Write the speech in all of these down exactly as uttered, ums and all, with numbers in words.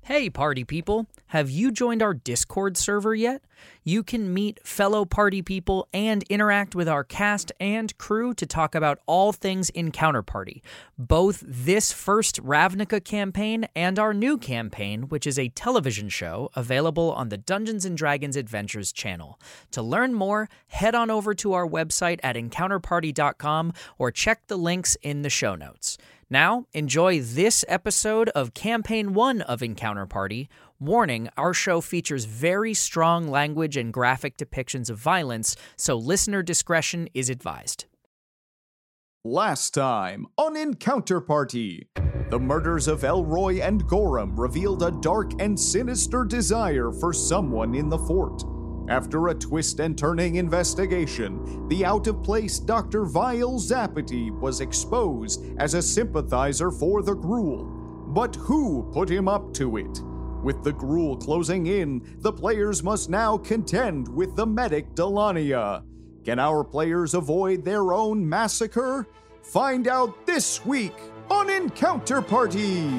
Hey, party people! Have you joined our Discord server yet? You can meet fellow party people and interact with our cast and crew to talk about all things Encounter Party, both this first Ravnica campaign and our new campaign, which is a television show available on the Dungeons and Dragons Adventures channel. To learn more, head on over to our website at encounter party dot com or check the links in the show notes. Now, enjoy this episode of Campaign one of Encounter Party. Warning, our show features very strong language and graphic depictions of violence, so listener discretion is advised. Last time on Encounter Party, the murders of Elroy and Gorham revealed a dark and sinister desire for someone in the fort. After a twist-and-turning investigation, the out-of-place Doctor Vile Zappity was exposed as a sympathizer for the Gruul. But who put him up to it? With the Gruul closing in, the players must now contend with the medic Delania. Can our players avoid their own massacre? Find out this week on Encounter Party!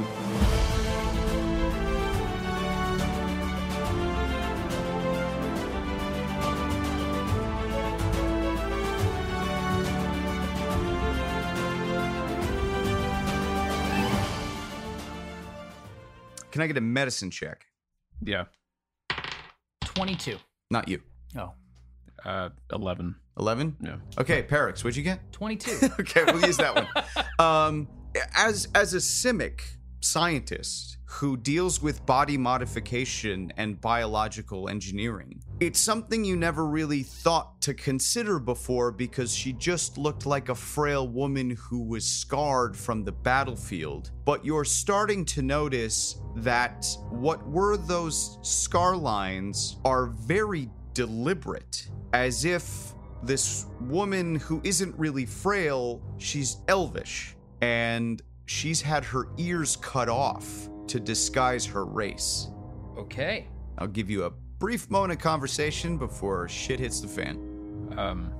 Can I get a medicine check? Yeah. twenty-two. Not you. Oh. Uh, eleven. eleven? Yeah. Okay, Perix, what'd you get? twenty-two. Okay, we'll use that one. Um, as as a Simic scientist who deals with body modification and biological engineering, it's something you never really thought to consider before because she just looked like a frail woman who was scarred from the battlefield. But you're starting to notice that what were those scar lines are very deliberate, as if this woman who isn't really frail, she's elvish, and she's had her ears cut off to disguise her race. Okay. I'll give you a brief moment of conversation before shit hits the fan. Um,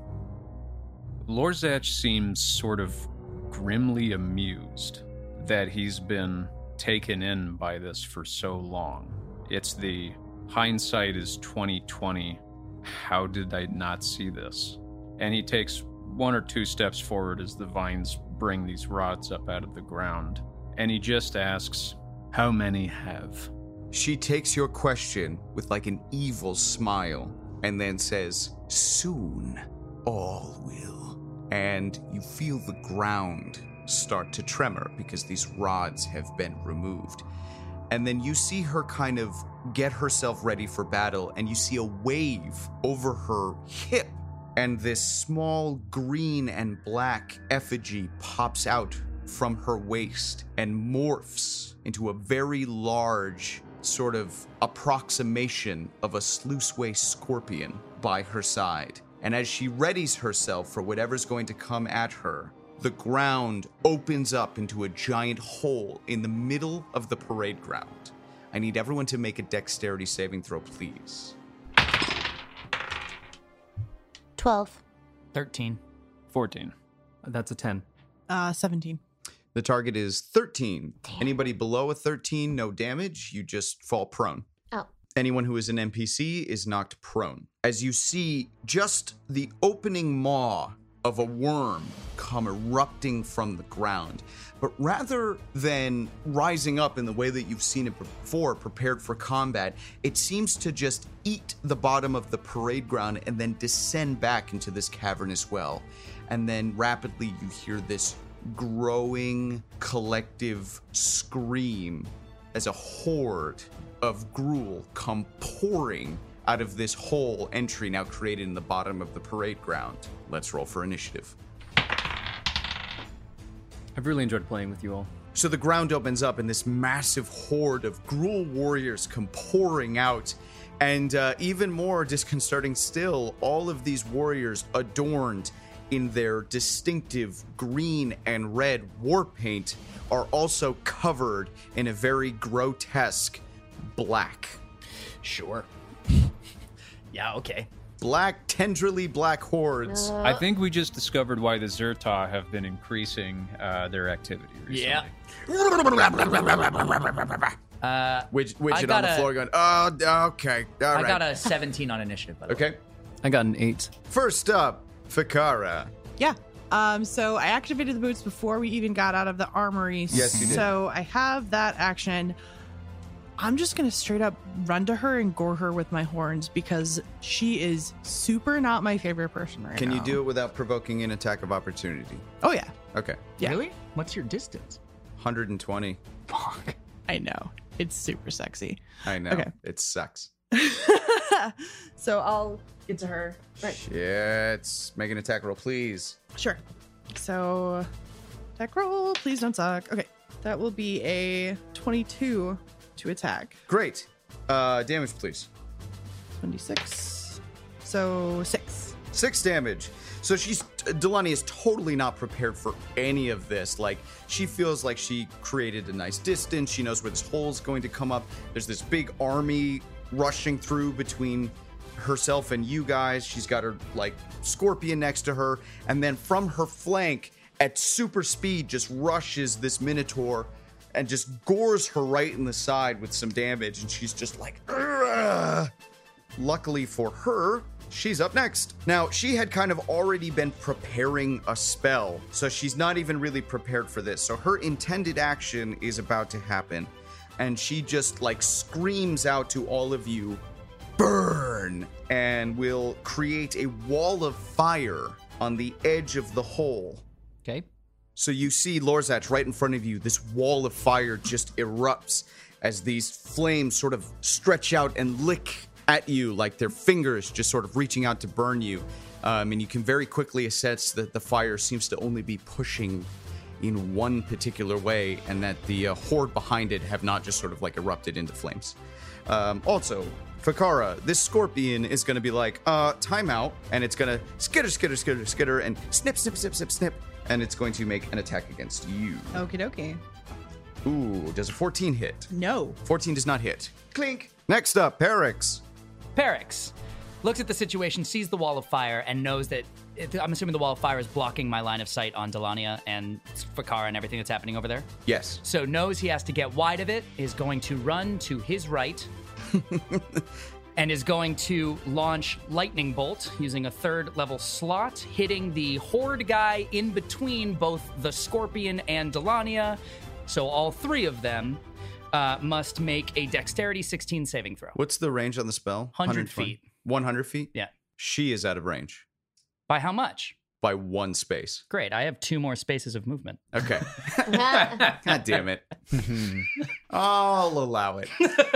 Lorzach seems sort of grimly amused that he's been taken in by this for so long. It's the hindsight is twenty twenty. How did I not see this? And he takes one or two steps forward as the vines bring these rods up out of the ground. And he just asks, how many have? She takes your question with like an evil smile and then says, soon all will. And you feel the ground start to tremor because these rods have been removed. And then you see her kind of get herself ready for battle, and you see a wave over her hip, and this small green and black effigy pops out from her waist and morphs into a very large sort of approximation of a sluiceway scorpion by her side. And as she readies herself for whatever's going to come at her, the ground opens up into a giant hole in the middle of the parade ground. I need everyone to make a dexterity saving throw, please. twelve. thirteen. fourteen. That's a ten. Uh, seventeen. The target is thirteen. Damn. Anybody below a thirteen, no damage. You just fall prone. Oh. Anyone who is an N P C is knocked prone. As you see just the opening maw of a worm come erupting from the ground. But rather than rising up in the way that you've seen it before, prepared for combat, it seems to just eat the bottom of the parade ground and then descend back into this cavernous well. And then rapidly you hear this growing collective scream as a horde of Gruul come pouring out of this hole entry now created in the bottom of the parade ground. Let's roll for initiative. I've really enjoyed playing with you all. So the ground opens up and this massive horde of Gruul warriors come pouring out. And uh, even more disconcerting still, all of these warriors adorned in their distinctive green and red war paint are also covered in a very grotesque black. Sure. Yeah, okay. Black, tenderly black hordes. Uh, I think we just discovered why the Zerta have been increasing uh, their activity recently. Yeah. Uh, Widget, I widget got on the a- floor going, oh, okay, all I right. got a seventeen on initiative, by the way. Okay. I got an eight. First up, Fikara. Yeah. Um, so I activated the boots before we even got out of the armory. Yes, you did. So I have that action. I'm just going to straight up run to her and gore her with my horns because she is super not my favorite person right Can now. you do it without provoking an attack of opportunity? Oh, yeah. Okay. Yeah. Really? What's your distance? one hundred twenty. Fuck. I know. It's super sexy. I know. Okay. It sucks. So I'll get to her. Right. Shit. Make an attack roll, please. Sure. So attack roll. Please don't suck. Okay. That will be a twenty-two to attack. Great. Uh, damage, please. twenty-six. So six. Six damage. So she's Delani is totally not prepared for any of this. Like, she feels like she created a nice distance. She knows where this hole is going to come up. There's this big army rushing through between herself and you guys. She's got her like scorpion next to her, and then from her flank at super speed just rushes this minotaur and just gores her right in the side with some damage, and she's just like, ugh. Luckily for her, she's up next. Now, she had kind of already been preparing a spell, so she's not even really prepared for this. So her intended action is about to happen, and she just like screams out to all of you, burn, and will create a wall of fire on the edge of the hole. Okay. So you see Lorzach right in front of you. This wall of fire just erupts as these flames sort of stretch out and lick at you like their fingers just sort of reaching out to burn you. Um, and you can very quickly assess that the fire seems to only be pushing in one particular way, and that the uh, horde behind it have not just sort of like erupted into flames. Um, also, Fikara, this scorpion is going to be like, uh, timeout, and it's going to skitter, skitter, skitter, skitter, and snip, snip, snip, snip, snip, and it's going to make an attack against you. Okie dokie. Ooh, does a fourteen hit? No. fourteen does not hit. Clink. Next up, Perix. Perix looks at the situation, sees the wall of fire, and knows that it, I'm assuming the wall of fire is blocking my line of sight on Delania and Fikara and everything that's happening over there. Yes. So knows he has to get wide of it, is going to run to his right, and is going to launch Lightning Bolt using a third level slot, hitting the Horde guy in between both the Scorpion and Delania. So all three of them uh, must make a Dexterity sixteen saving throw. What's the range on the spell? one hundred one hundred twenty. feet. one hundred feet? Yeah. She is out of range By how much? by one space. Great. I have two more spaces of movement. Okay. God damn it. I'll allow it.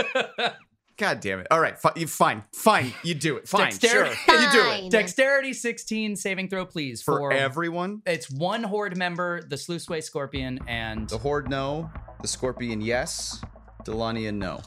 God damn it. All right. Fi- you, fine. Fine. You do it. Fine. Dexterity. Sure. You do it. Fine. Dexterity sixteen saving throw, please. For everyone? It's one Horde member, the Sluiceway Scorpion, and The Horde, no. The Scorpion, yes. Delania, no.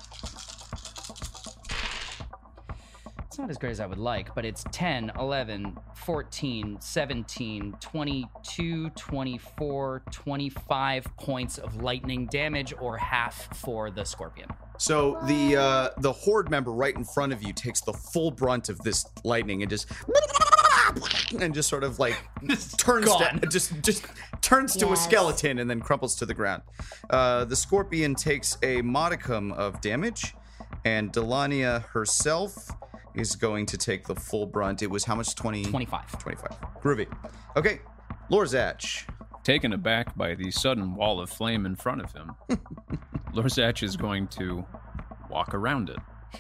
it's not as great as I would like, but it's ten, eleven, fourteen, seventeen, twenty-two, twenty-four, twenty-five points of lightning damage, or half for the Scorpion. So the uh, the Horde member right in front of you takes the full brunt of this lightning and just and just sort of like turns gone. to, just just turns to a Yes. skeleton and then crumples to the ground. Uh, the Scorpion takes a modicum of damage, and Delania herself is going to take the full brunt. It was how much? twenty? twenty-five. twenty-five. Groovy. Okay, Lorzach. Taken aback by the sudden wall of flame in front of him, Lorzach is going to walk around it.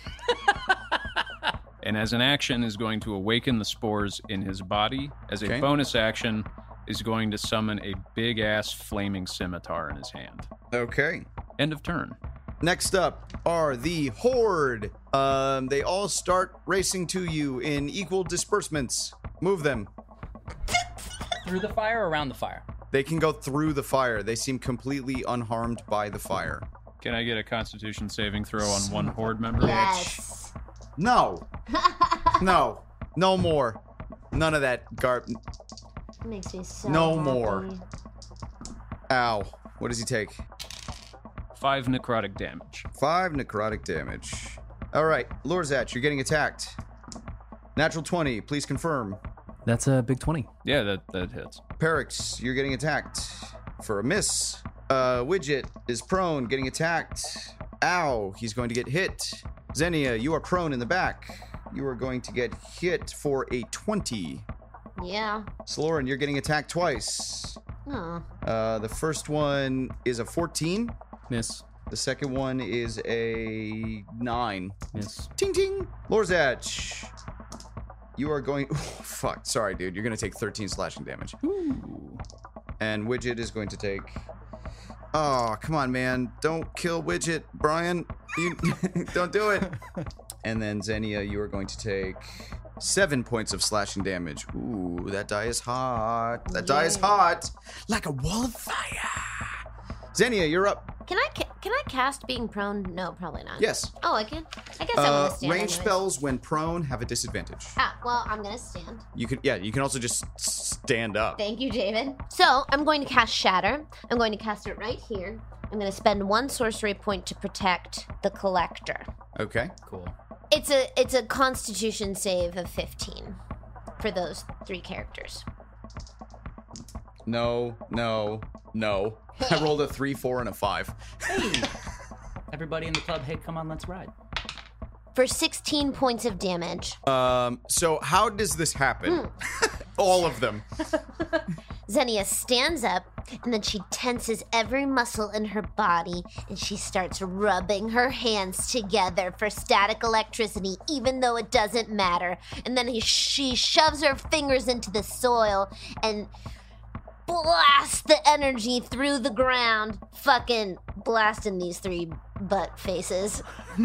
And as an action is going to awaken the spores in his body. As a Okay. bonus action is going to summon a big-ass flaming scimitar in his hand. Okay. End of turn. Next up are the Horde. Um, they all start racing to you in equal disbursements. Move them. Through the fire or around the fire? They can go through the fire. They seem completely unharmed by the fire. Can I get a Constitution saving throw on one Horde member? Yes. No. No. No more. None of that garb. Makes me so No happy. more. Ow. What does he take? Five necrotic damage. Five necrotic damage. All right. Lorzach, you're getting attacked. Natural twenty. Please confirm. That's a big twenty. Yeah, that, that hits. Perix, you're getting attacked for a miss. Uh, Widget is prone, getting attacked Ow, he's going to get hit. Xenia, you are prone in the back. You are going to get hit for a twenty. Yeah. Sloran, you're getting attacked twice. Oh. Uh, the first one is a fourteen. Miss. The second one is a nine. Miss. Ting ting. Lorzach, you are going... Oh, fuck. Sorry, dude. You're going to take thirteen slashing damage. Ooh. And Widget is going to take... Oh, come on, man. Don't kill Widget, Brian. You don't do it. And then Xenia, you are going to take seven points of slashing damage. Ooh, that die is hot. That die is Yeah. hot. Like a wall of fire. Xenia, you're up. Can I ca- can I cast being prone? No, probably not. Yes. Oh, I can. I guess I'm Uh, gonna stand. range anyways. spells when prone have a disadvantage. Ah, well, I'm gonna stand. You could, yeah, you can also just stand up. Thank you, David. So I'm going to cast Shatter. I'm going to cast it right here. I'm going to spend one sorcery point to protect the Collector. Okay. Cool. It's a it's a Constitution save of fifteen for those three characters. No, no, no. I rolled a three, four, and a five. Hey, everybody in the club, hey, come on, let's ride. For sixteen points of damage. Um, so how does this happen? All of them. Xenia stands up, and then she tenses every muscle in her body, and she starts rubbing her hands together for static electricity, even though it doesn't matter. And then he, she shoves her fingers into the soil and blasts the energy through the ground, fucking blasting these three butt faces.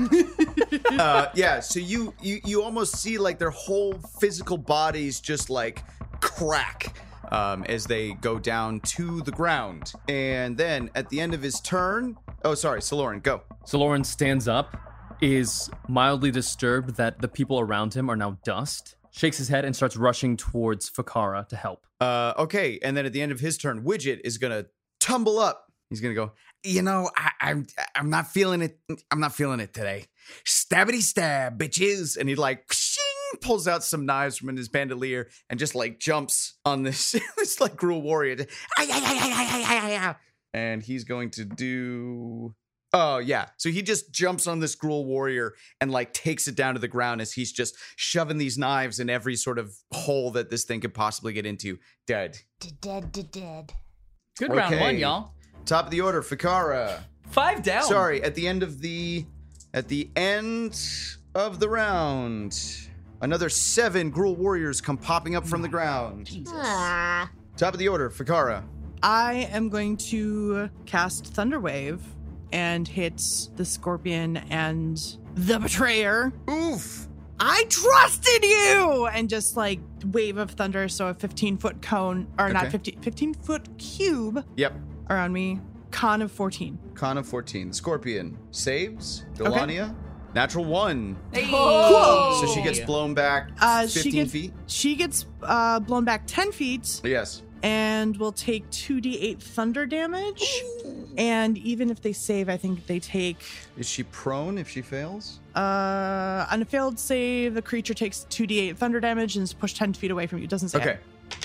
Uh, yeah, so you, you you almost see like their whole physical bodies just like crack um, as they go down to the ground. And then at the end of his turn, oh sorry, Saloran, go. So Lauren stands up, is mildly disturbed that the people around him are now dust, shakes his head, and starts rushing towards Fakara to help. Uh, okay, and then at the end of his turn, Widget is gonna tumble up. He's gonna go, you know, I, I'm I'm not feeling it. I'm not feeling it today. Stabbity stab, bitches. And he like shing, pulls out some knives from in his bandolier and just like jumps on this this like Gruul warrior. Ay, ay, ay, ay, ay, ay, ay, ay. And he's going to do. Oh yeah, so he just jumps on this Gruul warrior and like takes it down to the ground as he's just shoving these knives in every sort of hole that this thing could possibly get into. Dead. Dead, dead, dead. Good round Okay. one, y'all. Top of the order, Fakara. Five down. Sorry, at the end of the at the end of the round, another seven Gruul warriors come popping up from the ground. Ah. Top of the order, Fakara. I am going to cast Thunderwave and hit the Scorpion and the Betrayer. Oof. I trusted you! And just like wave of thunder, so a fifteen foot cone, or Okay. not fifteen, fifteen foot cube Yep. around me. Con of fourteen. Con of fourteen. The Scorpion saves. Delania. Natural one. Hey. Cool. So she gets blown back Uh, she fifteen gets feet. she gets uh, blown back ten feet Yes. and will take two d eight thunder damage. And even if they save, I think they take Is she prone if she fails? uh, on a failed save, the creature takes two d eight thunder damage and is pushed ten feet away from you. It doesn't say. Okay.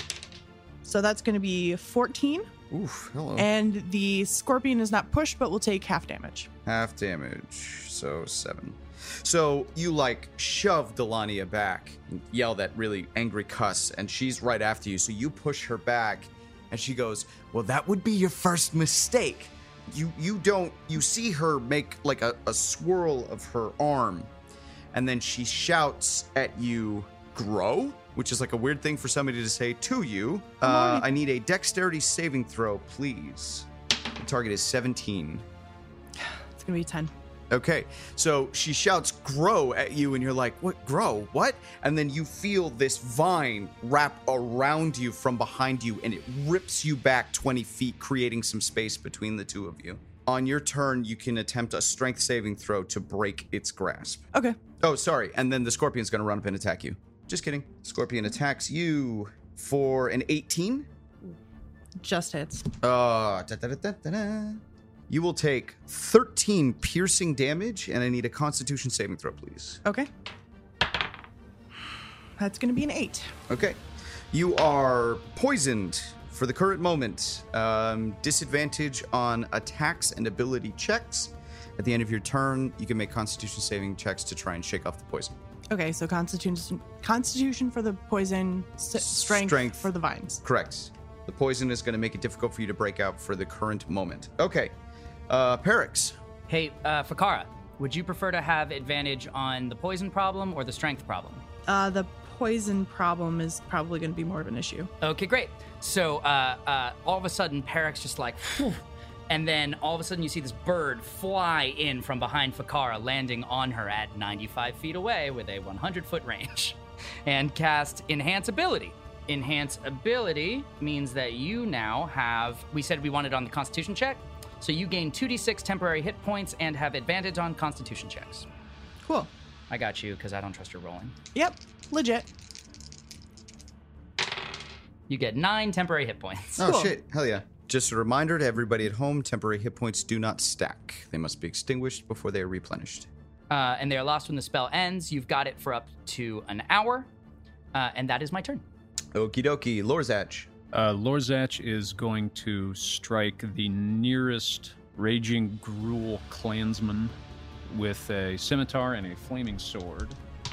So that's going to be fourteen. Oof. Hello. And the Scorpion is not pushed, but will take half damage. Half damage, so seven. So you like shove Delania back and yell that really angry cuss, and she's right after you. So you push her back, and she goes, "Well, that would be your first mistake." You you don't you see her make like a, a swirl of her arm, and then she shouts at you, "Grow," which is like a weird thing for somebody to say to you. Uh, I need a dexterity saving throw, please. The target is seventeen. It's going to be ten. Okay, so she shouts "grow" at you, and you're like, "What? Grow? What?" And then you feel this vine wrap around you from behind you, and it rips you back twenty feet, creating some space between the two of you. On your turn, you can attempt a strength saving throw to break its grasp. Okay. Oh, sorry, and then the Scorpion's gonna run up and attack you. Just kidding. Scorpion attacks you for an eighteen. Just hits. Uh, da, da, da, da, da, da. You will take thirteen piercing damage, and I need a Constitution saving throw, please. Okay. That's going to be an eight. Okay. You are poisoned for the current moment. Um, disadvantage on attacks and ability checks. At the end of your turn, you can make Constitution saving checks to try and shake off the poison. Okay, so Constitution, Constitution for the poison, s- strength, Strength. for the vines. Correct. The poison is going to make it difficult for you to break out for the current moment. Okay. Uh, Perix. Hey, uh, Fakara, would you prefer to have advantage on the poison problem or the strength problem? Uh, the poison problem is probably going to be more of an issue. Okay, great. So uh, uh, all of a sudden, Perix just like, whew, and then all of a sudden you see this bird fly in from behind Fakara, landing on her at ninety-five feet away with a one hundred foot range, and cast Enhance Ability. Enhance Ability means that you now have, we said we wanted on the Constitution check, so you gain two d six temporary hit points and have advantage on Constitution checks. Cool. I got you, because I don't trust your rolling. Yep, legit. You get nine temporary hit points. Oh, Cool. shit. Hell yeah. Just a reminder to everybody at home, temporary hit points do not stack. They must be extinguished before they are replenished. Uh, and they are lost when the spell ends. You've got it for up to an hour. Uh, and that is my turn. Okie dokie. Lorzach. Uh, Lorzach is going to strike the nearest Raging Gruul clansman with a scimitar and a flaming sword.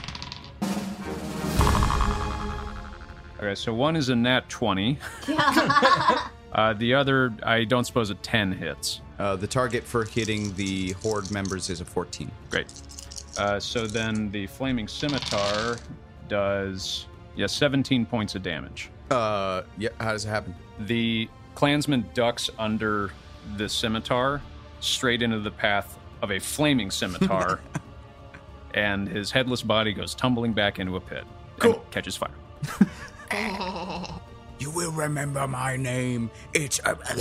Okay, so one is a nat twenty. uh, the other, I don't suppose a ten hits. Uh, the target for hitting the Horde members is a fourteen. Great. Uh, so then the flaming scimitar does, yeah, seventeen points of damage. Uh, yeah, how does it happen? The clansman ducks under the scimitar straight into the path of a flaming scimitar, and his headless body goes tumbling back into a pit. Cool. And catches fire. You will remember my name. It's...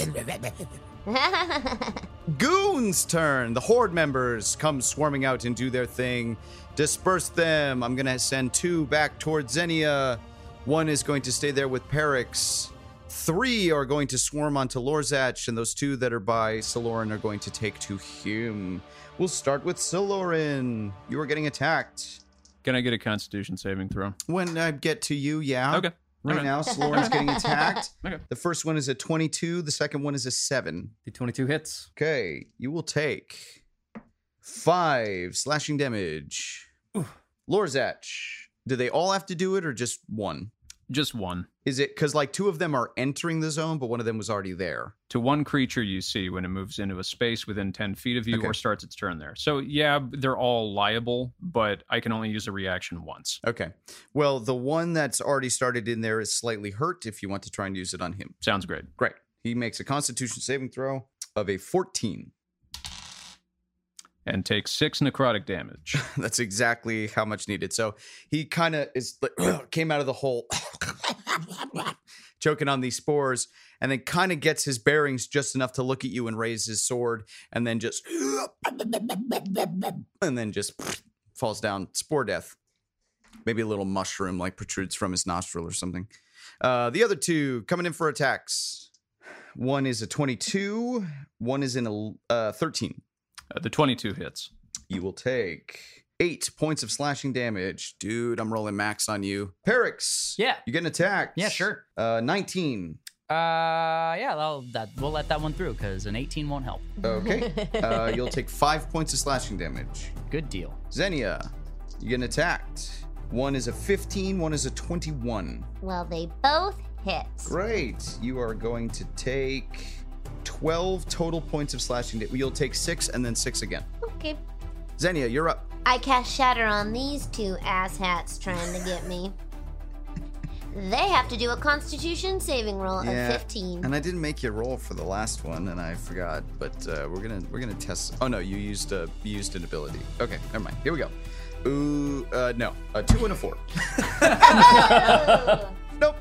Goon's turn. The Horde members come swarming out and do their thing. Disperse them. I'm going to send two back towards Xenia. One is going to stay there with Perix. Three are going to swarm onto Lorzach, and those two that are by Saloran are going to take to him. We'll start with Saloran. You are getting attacked. Can I get a Constitution saving throw? When I get to you, yeah. Okay. Right Okay. now, Saloran's getting attacked. Okay. The first one is a twenty-two. The second one is a seven. The twenty-two hits. Okay, you will take five slashing damage. Lorzach, do they all have to do it or just one? Just one. Is it because like two of them are entering the zone, but one of them was already there? To one creature you see when it moves into a space within ten feet of you Okay. or starts its turn there. So yeah, they're all liable, but I can only use a reaction once. Okay. Well, the one that's already started in there is slightly hurt if you want to try and use it on him. Sounds great. Great. He makes a Constitution saving throw of a fourteen. And takes six necrotic damage. That's exactly how much needed. So he kind of is like, came out of the hole, choking on these spores, and then kind of gets his bearings just enough to look at you and raise his sword, and then just, and then just falls down. Spore death. Maybe a little mushroom like protrudes from his nostril or something. Uh, the other two coming in for attacks. One is a twenty-two. One is in a uh, thirteen. Uh, the twenty-two hits. You will take eight points of slashing damage. Dude, I'm rolling max on you. Perix. Yeah. You're getting attacked. Yeah, sure. Uh, nineteen. Uh, yeah, that'll, that, we'll let that one through, because an eighteen won't help. Okay. uh, you'll take five points of slashing damage. Good deal. Xenia, you're getting attacked. One is a fifteen, one is a twenty-one. Well, they both hit. Great. You are going to take twelve total points of slashing damage. You'll take six and then six again. Okay. Xenia, you're up. I cast Shatter on these two asshats trying to get me. They have to do a Constitution saving roll of fifteen. And I didn't make you roll for the last one, and I forgot. But uh, we're gonna we're gonna test. Oh no, you used a you used an ability. Okay, never mind. Here we go. Ooh, uh, no, a two and a four. Nope.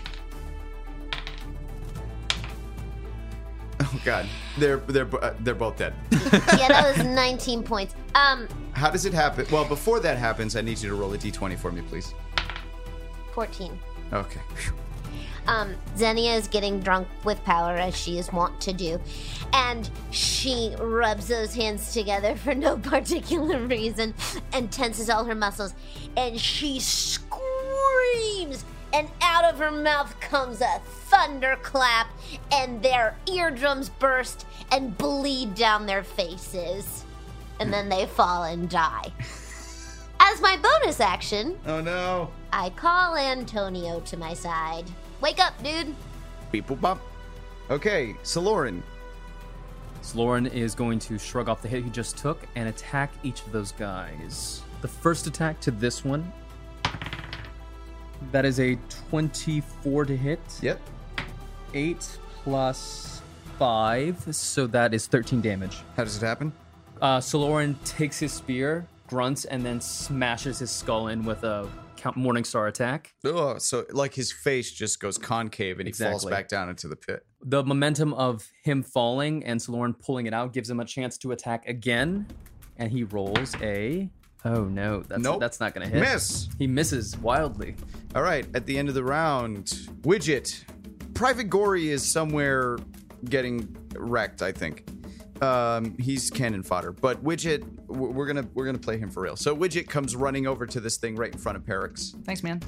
Oh god, they're they're uh, they're both dead. Yeah, that was nineteen points. Um, How does it happen? Well, before that happens, I need you to roll a d twenty for me, please. fourteen. Okay. Um, Xenia is getting drunk with power, as she is wont to do, and she rubs those hands together for no particular reason and tenses all her muscles, and she screams, and out of her mouth comes a thunderclap, and their eardrums burst and bleed down their faces. and then they fall and die. As my bonus action, Oh no. I call Antonio to my side. Wake up, dude. Beep boop bop. Okay, Saloran. Sloran is going to shrug off the hit he just took and attack each of those guys. The first attack to this one, that is a twenty-four to hit. Yep. eight plus five, so that is thirteen damage. How does it happen? Uh, Saloran takes his spear, grunts, and then smashes his skull in with a Count Morningstar attack. Oh, so like his face just goes concave and he falls Exactly. back down into the pit. The momentum of him falling and Saloran pulling it out gives him a chance to attack again, and he rolls a... Oh no, that's, Nope. that's not going to hit. Miss. He misses wildly. All right, at the end of the round, Widget. Private Gory is somewhere getting wrecked, I think. Um, he's cannon fodder, but Widget, w- we're gonna we're gonna play him for real. So Widget comes running over to this thing right in front of Perix, Thanks, man.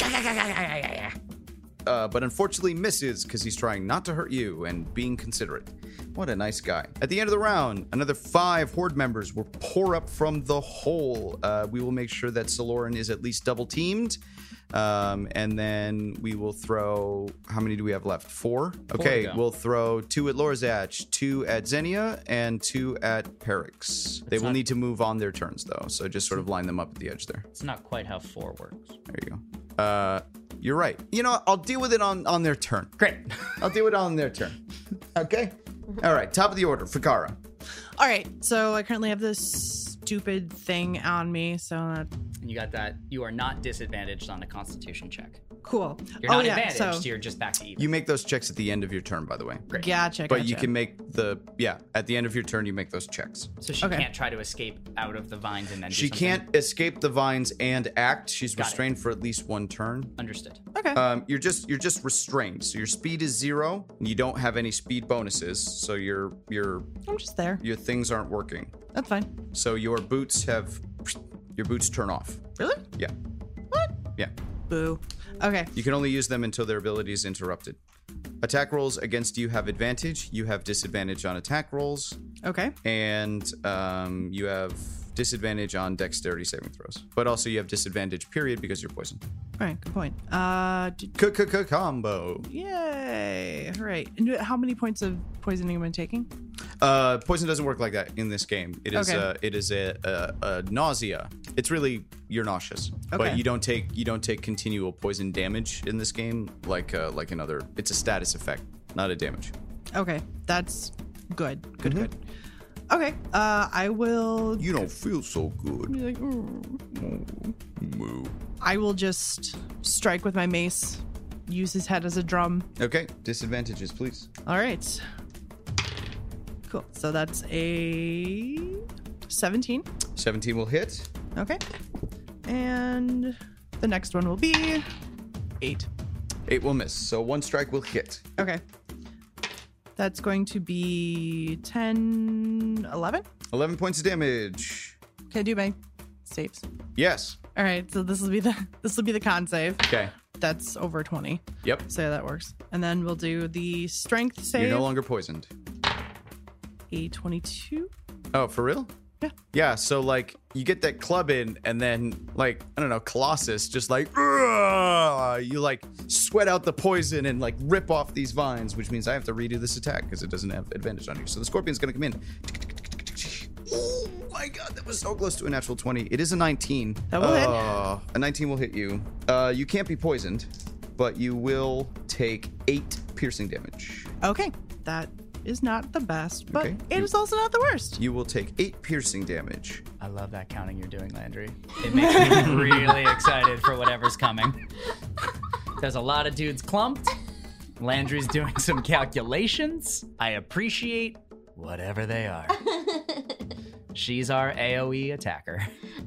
uh, but unfortunately misses because he's trying not to hurt you and being considerate. What a nice guy. At the end of the round, another five Horde members will pour up from the hole. Uh, we will make sure that Saloran is at least double teamed. Um, and then we will throw, how many do we have left? Four? Okay, to go. we'll throw two at Lorzach, two at Xenia, and two at Perix. They will not- need to move on their turns, though, so just sort of line them up at the edge there. It's not quite how four works. There you go. Uh, you're right. You know what? I'll deal with it on, on their turn. Great. I'll deal with it on their turn. Okay? All right, top of the order, Fakara. All right, so I currently have this stupid thing on me, so that, And you got that. You are not disadvantaged on a Constitution check. cool. You're oh not yeah, advantaged. so You're just back to even. You make those checks at the end of your turn, by the way. Great. gotcha. But you gotcha. can make the, yeah, at the end of your turn, you make those checks. So she Okay. can't try to escape out of the vines and then do She something? can't escape the vines and act. She's Got it. restrained for at least one turn. Understood. Okay. Um, you're just you're just restrained. So your speed is zero. And you don't have any speed bonuses. So your your I'm just there. your things aren't working. That's fine. So your boots have your boots turn off. Really? Yeah. What? Yeah. Boo. Okay. You can only use them until their ability is interrupted. Attack rolls against you have advantage. You have disadvantage on attack rolls, Okay. and um, you have disadvantage on dexterity saving throws. But also you have disadvantage period because you're poisoned. All right. Good point. Uh. d- Combo. Yay. All right. And how many points of poisoning am I taking? Uh, poison doesn't work like that in this game. It is Okay. uh, it is a, a, a nausea. It's really you're nauseous, but Okay. you don't take you don't take continual poison damage in this game like uh, like another. It's a status effect, not a damage. Okay. That's good. Good. Good. Okay. Uh. I will. You don't feel so good. Be like, "Mm." Moo. I will just strike with my mace. Use his head as a drum. Okay, disadvantages, please. All right. Cool. So that's a seventeen. seventeen will hit. Okay. And the next one will be eight. Eight will miss. So one strike will hit. Okay. That's going to be ten, eleven. Eleven points of damage. Can I do my saves? Yes. All right. So this will be the this will be the con save. Okay. That's over twenty. Yep. So that works. And then we'll do the strength save. You're no longer poisoned. A twenty-two. Oh, for real? Yeah. Yeah, so like you get that club in and then like, I don't know, Colossus just like "Ugh!" you like sweat out the poison and like rip off these vines, which means I have to redo this attack because it doesn't have advantage on you. So the scorpion's gonna come in. Oh my god, that was so close to a natural twenty. It is a nineteen. That will hit. Uh, a nineteen will hit you. Uh, you can't be poisoned, but you will take eight piercing damage. Okay. That is not the best, but Okay. it You- is also not the worst. You will take eight piercing damage. I love that counting you're doing, Landry. It makes me really excited for whatever's coming. There's a lot of dudes clumped. Landry's doing some calculations. I appreciate whatever they are. She's our A O E attacker.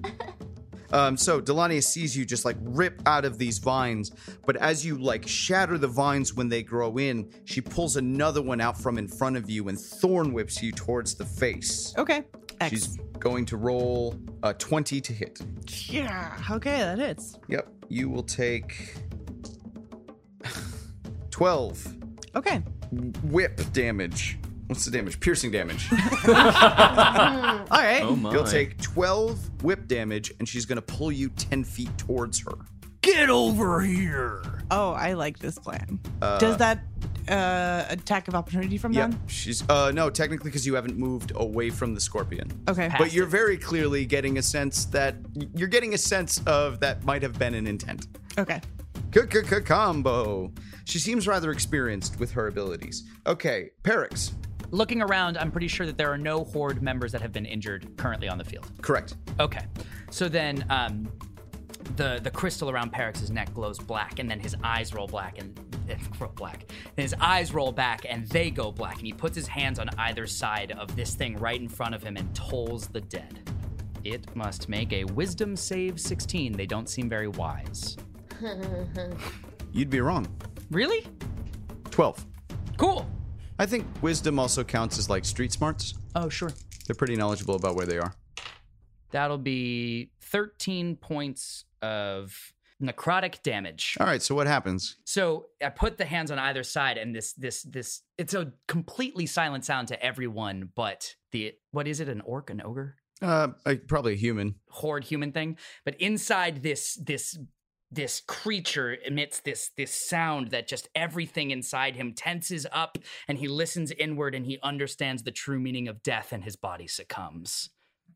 Um, so Delania sees you just like rip out of these vines, but as you like shatter the vines when they grow in, she pulls another one out from in front of you and thorn whips you towards the face. Okay. X. She's going to roll a twenty to hit. Yeah. Okay, that hits. Yep. You will take twelve Okay. whip damage. What's the damage? Piercing damage. All right. Oh my. You'll take twelve whip damage, and she's going to pull you ten feet towards her. Get over here. Oh, I like this plan. Uh, Does that uh, attack of opportunity from Yeah, them? she's uh no, technically because you haven't moved away from the scorpion. Okay. But you're very clearly getting a sense that you're getting a sense of that might have been an intent. Okay. Combo. She seems rather experienced with her abilities. Okay, Perix. Looking around, I'm pretty sure that there are no Horde members that have been injured currently on the field. Correct. Okay. So then um, the the crystal around Perix's neck glows black, and then his eyes roll black and eh, roll black. And his eyes roll back and they go black, and he puts his hands on either side of this thing right in front of him and tolls the dead. It must make a wisdom save sixteen. They don't seem very wise. You'd be wrong. Really? twelve. Cool. I think wisdom also counts as like street smarts. Oh, sure. They're pretty knowledgeable about where they are. That'll be thirteen points of necrotic damage. All right, so what happens? So I put the hands on either side, and this, this, this, it's a completely silent sound to everyone but the, what is it, an orc, an ogre? Uh, like, probably a human. Horde human thing. But inside this, this, this creature emits this, this sound that just everything inside him tenses up, and he listens inward, and he understands the true meaning of death, and his body succumbs.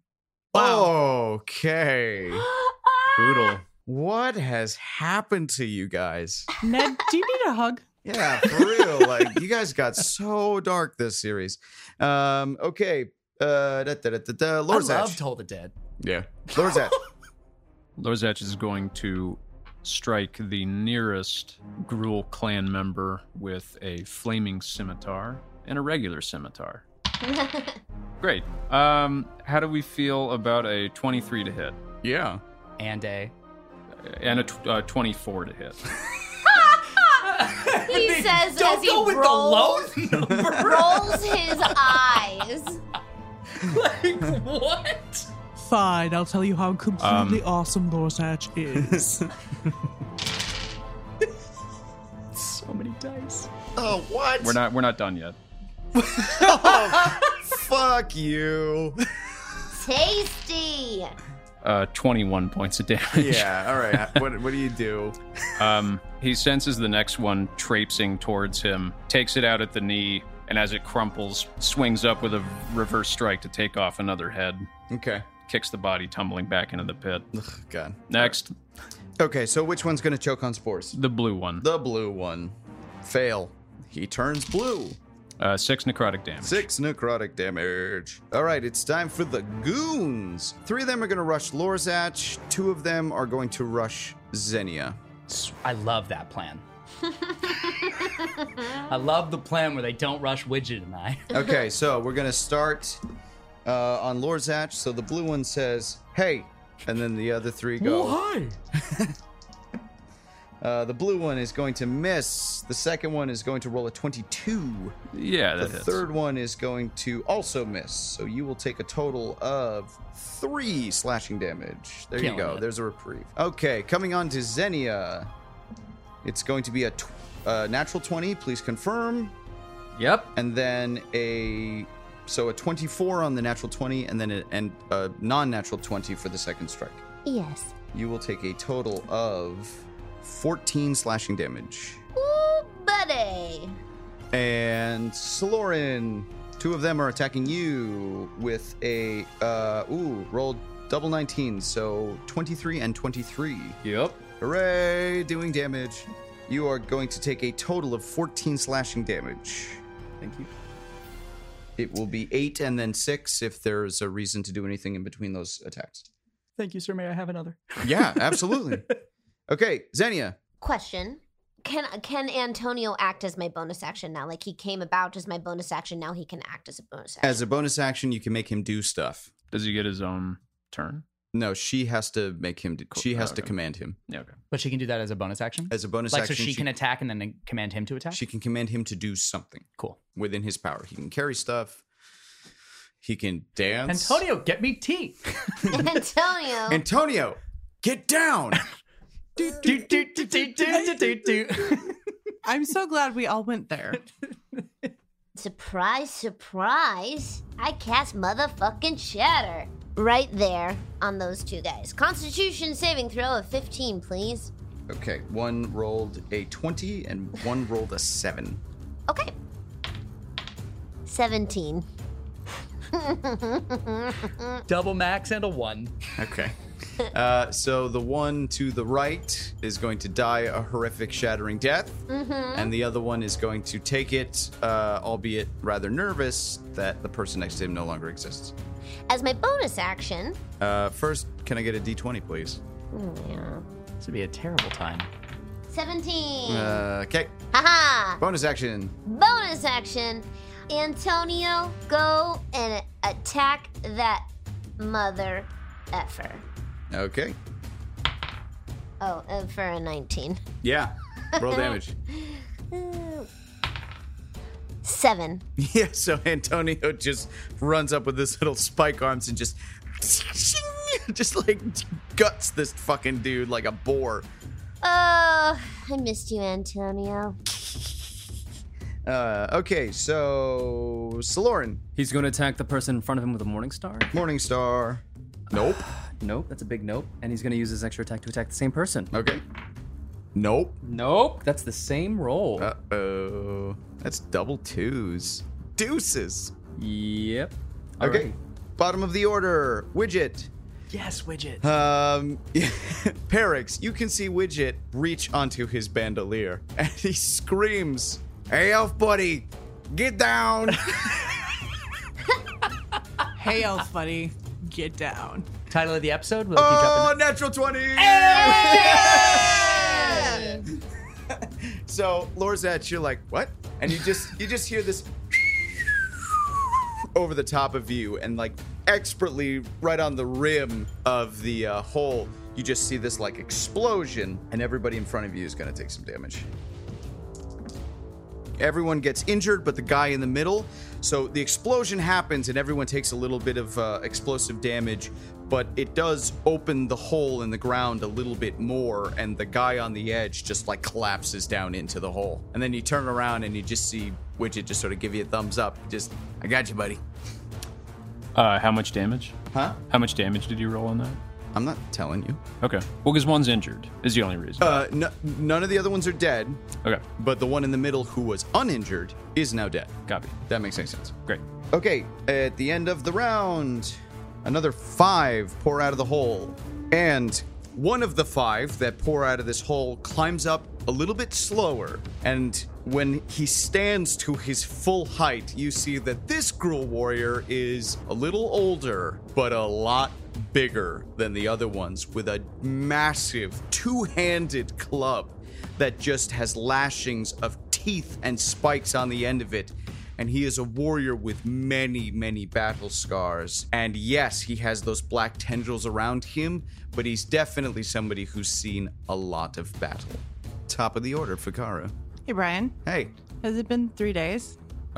Okay. Brutal. What has happened to you guys? Ned, do you need a hug? Yeah, for real. Like, you guys got so dark this series. Um, okay. Uh, da, da, da, da, da. I Lorzach. love Toll the Dead. Yeah. Lorzach. Lorzach is going to strike the nearest Gruul clan member with a flaming scimitar and a regular scimitar. Great. Um, how do we feel about a twenty-three to hit? Yeah. And a... And a tw- uh, twenty-four to hit. He says Don't as go he with rolls, the low number. rolls his eyes. Like, what? Fine, I'll tell you how completely Um, awesome Lorzach is. So many dice. Oh, what? We're not. We're not done yet. Fuck you. Tasty. Uh, twenty-one points of damage. Yeah, all right. What, what do you do? Um, he senses the next one traipsing towards him, takes it out at the knee, and as it crumples, swings up with a reverse strike to take off another head. Okay. Kicks the body tumbling back into the pit. Ugh, God. Next, Okay, so which one's going to choke on spores? the blue one. The blue one. Fail. He turns blue. Uh, six necrotic damage. Six necrotic damage. All right, it's time for the goons. Three of them are going to rush Lorzach. Two of them are going to rush Xenia. I love that plan. I love the plan where they don't rush Widget and I. Okay, so we're going to start uh, on Lorzach. So the blue one says, hey. And then the other three go. hi. Uh, the blue one is going to miss. The second one is going to roll a twenty-two. Yeah, The that hits. third one is going to also miss. So you will take a total of three slashing damage. There you Killing go. it. There's a reprieve. Okay, coming on to Xenia. It's going to be a tw- uh, natural twenty. Please confirm. Yep. And then a... So a twenty-four on the natural twenty, and then a, and a non-natural twenty for the second strike. Yes. You will take a total of fourteen slashing damage. Ooh, buddy. And Slorin, two of them are attacking you with a, uh, ooh, rolled double nineteen, so twenty-three and twenty-three. Yep. Hooray, doing damage. You are going to take a total of fourteen slashing damage. Thank you. It will be eight and then six if there's a reason to do anything in between those attacks. Thank you, sir. May I have another? Yeah, absolutely. Okay, Xenia. Question. Can can Antonio act as my bonus action now? Like he came about as my bonus action, now he can act as a bonus action. As a bonus action, you can make him do stuff. Does he get his own turn? No, she has to make him. Do, Cool. she has Oh, to okay. command him Yeah, okay. But she can do that as a bonus action? as a bonus like, action. so she, can attack and then command him to attack? She can command him to do something Cool. within his power. He can carry stuff. He can dance. Antonio, get me tea. Antonio. Antonio, get down. do, do, do, do, do, do, do, do. I'm so glad we all went there. Surprise, surprise. I cast motherfucking Shatter. Right there on those two guys. Constitution saving throw of fifteen, please. Okay, one rolled a twenty and one rolled a seven. Okay. seventeen. Double max and a one. Okay. Uh, so the one to the right is going to die a horrific shattering death, Mm-hmm. and the other one is going to take it, uh, albeit rather nervous that the person next to him no longer exists. As my bonus action. Uh, first, can I get a d twenty, please? Yeah. This would be a terrible time. seventeen. Uh, okay. Haha. Bonus action. Bonus action. Antonio, go and attack that mother effer. Okay. Oh, uh, for a nineteen. Yeah. Roll damage. Seven. Yeah, so Antonio just runs up with his little spike arms and just just like guts this fucking dude like a boar. Oh, I missed you, Antonio. Uh, okay, so Saloran, He's going to attack the person in front of him with a Morning Star. Morningstar. Nope. Nope, that's a big nope. And he's going to use his extra attack to attack the same person. Okay. Nope. Nope, that's the same roll. Uh oh. That's double twos. Deuces. Yep. Okay. Alrighty. Bottom of the order. Widget. Yes, Widget. Um, Perix, you can see Widget reach onto his bandolier and he screams, "Hey, elf buddy, get down!" Hey, elf buddy, get down. Title of the episode? We'll keep Oh, dropping natural twenty! So, Lorzat, you're like, what? And you just you just hear this over the top of you, and like expertly right on the rim of the uh, hole, you just see this like explosion, and everybody in front of you is gonna take some damage. Everyone gets injured, but the guy in the middle. So the explosion happens, and everyone takes a little bit of uh, explosive damage, but it does open the hole in the ground a little bit more, and the guy on the edge just like collapses down into the hole. And then you turn around and you just see Widget just sort of give you a thumbs up. Just, I got you, buddy. Uh, how much damage? Huh? How much damage did you roll on that? I'm not telling you. Okay. Well, because one's injured is the only reason. Uh, no, none of the other ones are dead, okay. but the one in the middle who was uninjured is now dead. Copy. That makes any sense. Great. Okay, at the end of the round, another five pour out of the hole. And one of the five that pour out of this hole climbs up a little bit slower. And when he stands to his full height, you see that this Gruul warrior is a little older, but a lot bigger than the other ones, with a massive two-handed club that just has lashings of teeth and spikes on the end of it. And he is a warrior with many, many battle scars. And yes, he has those black tendrils around him, but he's definitely somebody who's seen a lot of battle. Top of the order, Fikara. Hey, Brian, Hey. has it been three days?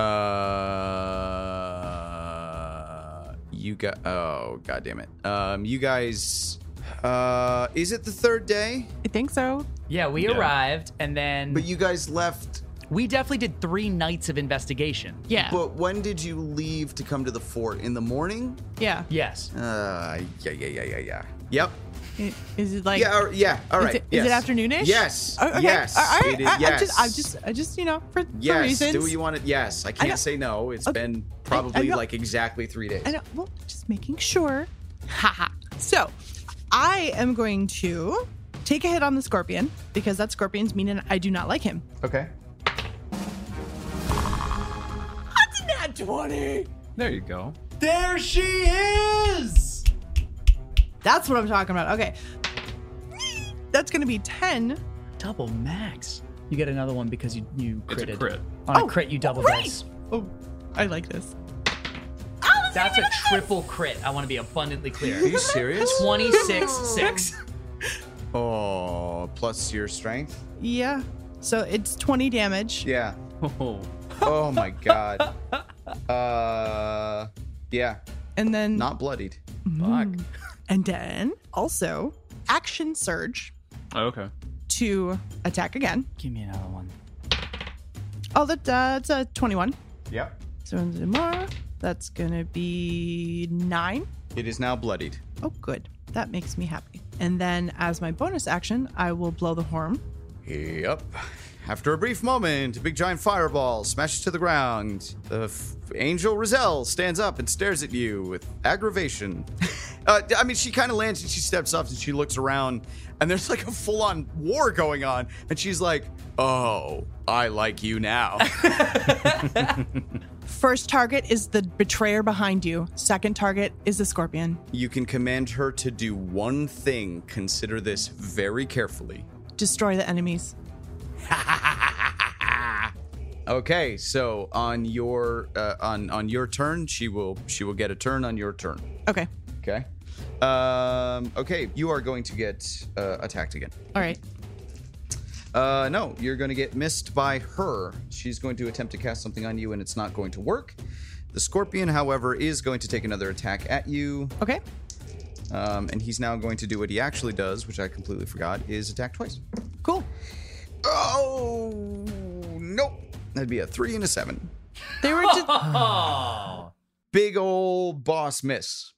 Uh, you got. Oh, god damn it. Um, you guys. Uh, is it the third day? I think so. Yeah, we Yeah. arrived, and then But you guys left. we definitely did three nights of investigation. Yeah. But when did you leave to come to the fort? In the morning? yeah. Yes. Uh, yeah, yeah, yeah, yeah, yeah. Yep. I- Is it like? yeah, all- yeah. All right. Is it, yes. is it afternoonish? Yes. Oh, okay. Yes. All right. It is, I, yes. I'm just, I'm just, I just, you know, for, for Yes. reasons. Do what you want to. Yes. I can't know- say no. It's Okay. been I- I probably know- like exactly three days. I know. Well, just making sure. Haha. So, I am going to take a hit on the scorpion because that scorpion's mean and I do not like him. Okay. That's a nat twenty. There you go. There she is. That's what I'm talking about. Okay. That's going to be ten. Double max. You get another one because you you It's a critted. crit. On a Oh, crit, you double right. dice. Oh, I like this. That's a triple crit. I want to be abundantly clear. Are you serious? twenty-six six. Oh, plus your strength? Yeah. So it's twenty damage. Yeah. Oh. Oh my god. Uh, yeah. And then Not bloodied. Fuck. and then also action surge Oh, okay. to attack again. Give me another one. Oh, that, uh, that's a twenty-one. Yep. Seven more. That's gonna be nine. It is now bloodied. Oh, good. That makes me happy. And then as my bonus action, I will blow the horn. Yep. After a brief moment, a big giant fireball smashes to the ground. The f- angel Rizal stands up and stares at you with aggravation. uh, I mean, she kind of lands and she steps up and she looks around, and there's like a full-on war going on. And she's like, oh, I like you now. First target is the betrayer behind you. Second target is the scorpion. You can command her to do one thing. Consider this very carefully. Destroy the enemies. Okay, so on your uh, on on your turn, she will she will get a turn on your turn. Okay. Okay. Um, okay, you are going to get uh, attacked again. All right. Uh, no, you're going to get missed by her. She's going to attempt to cast something on you, and it's not going to work. The scorpion, however, is going to take another attack at you. Okay. Um, and he's now going to do what he actually does, which I completely forgot, is attack twice. Cool. Oh, nope. That'd be a three and a seven. They were just... Big old boss miss.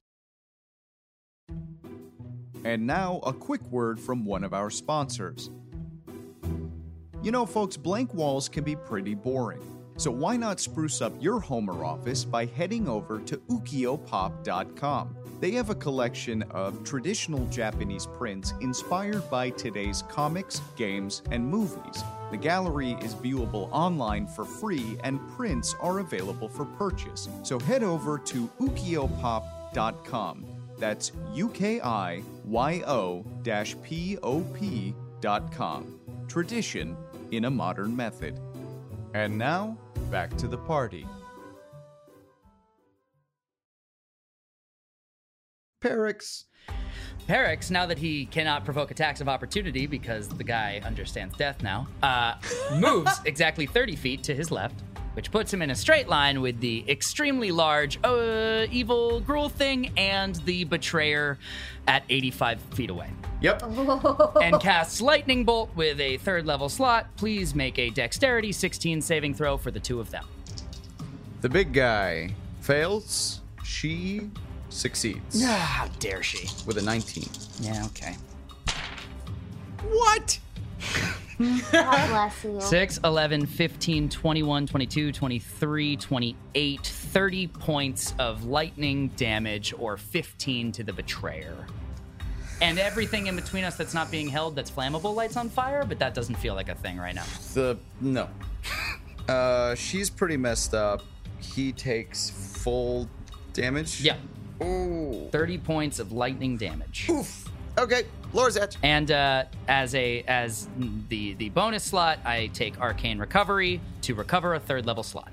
And now, a quick word from one of our sponsors. You know, folks, blank walls can be pretty boring. So why not spruce up your home or office by heading over to ukiyo pop dot com? They have a collection of traditional Japanese prints inspired by today's comics, games, and movies. The gallery is viewable online for free, and prints are available for purchase. So head over to ukiyo pop dot com. That's U K I Y O P O P dot com. Tradition in a modern method. And now, back to the party. Perix. Perix, now that he cannot provoke attacks of opportunity because the guy understands death now, uh, moves exactly thirty feet to his left, which puts him in a straight line with the extremely large uh, evil Gruul thing and the betrayer at eighty-five feet away. Yep. And casts Lightning Bolt with a third level slot. Please make a Dexterity sixteen saving throw for the two of them. The big guy fails. She succeeds. How dare she? With a nineteen. Yeah, okay. What? God bless you. six, eleven, fifteen, twenty-one, twenty-two, twenty-three, twenty-eight, thirty points of lightning damage, or fifteen to the betrayer. And everything in between us that's not being held that's flammable lights on fire, but that doesn't feel like a thing right now. The no. Uh, she's pretty messed up. He takes full damage. Yeah. Ooh. thirty points of lightning damage. Oof. Okay. Lorzetch. And uh, as a as the the bonus slot, I take Arcane Recovery to recover a third level slot.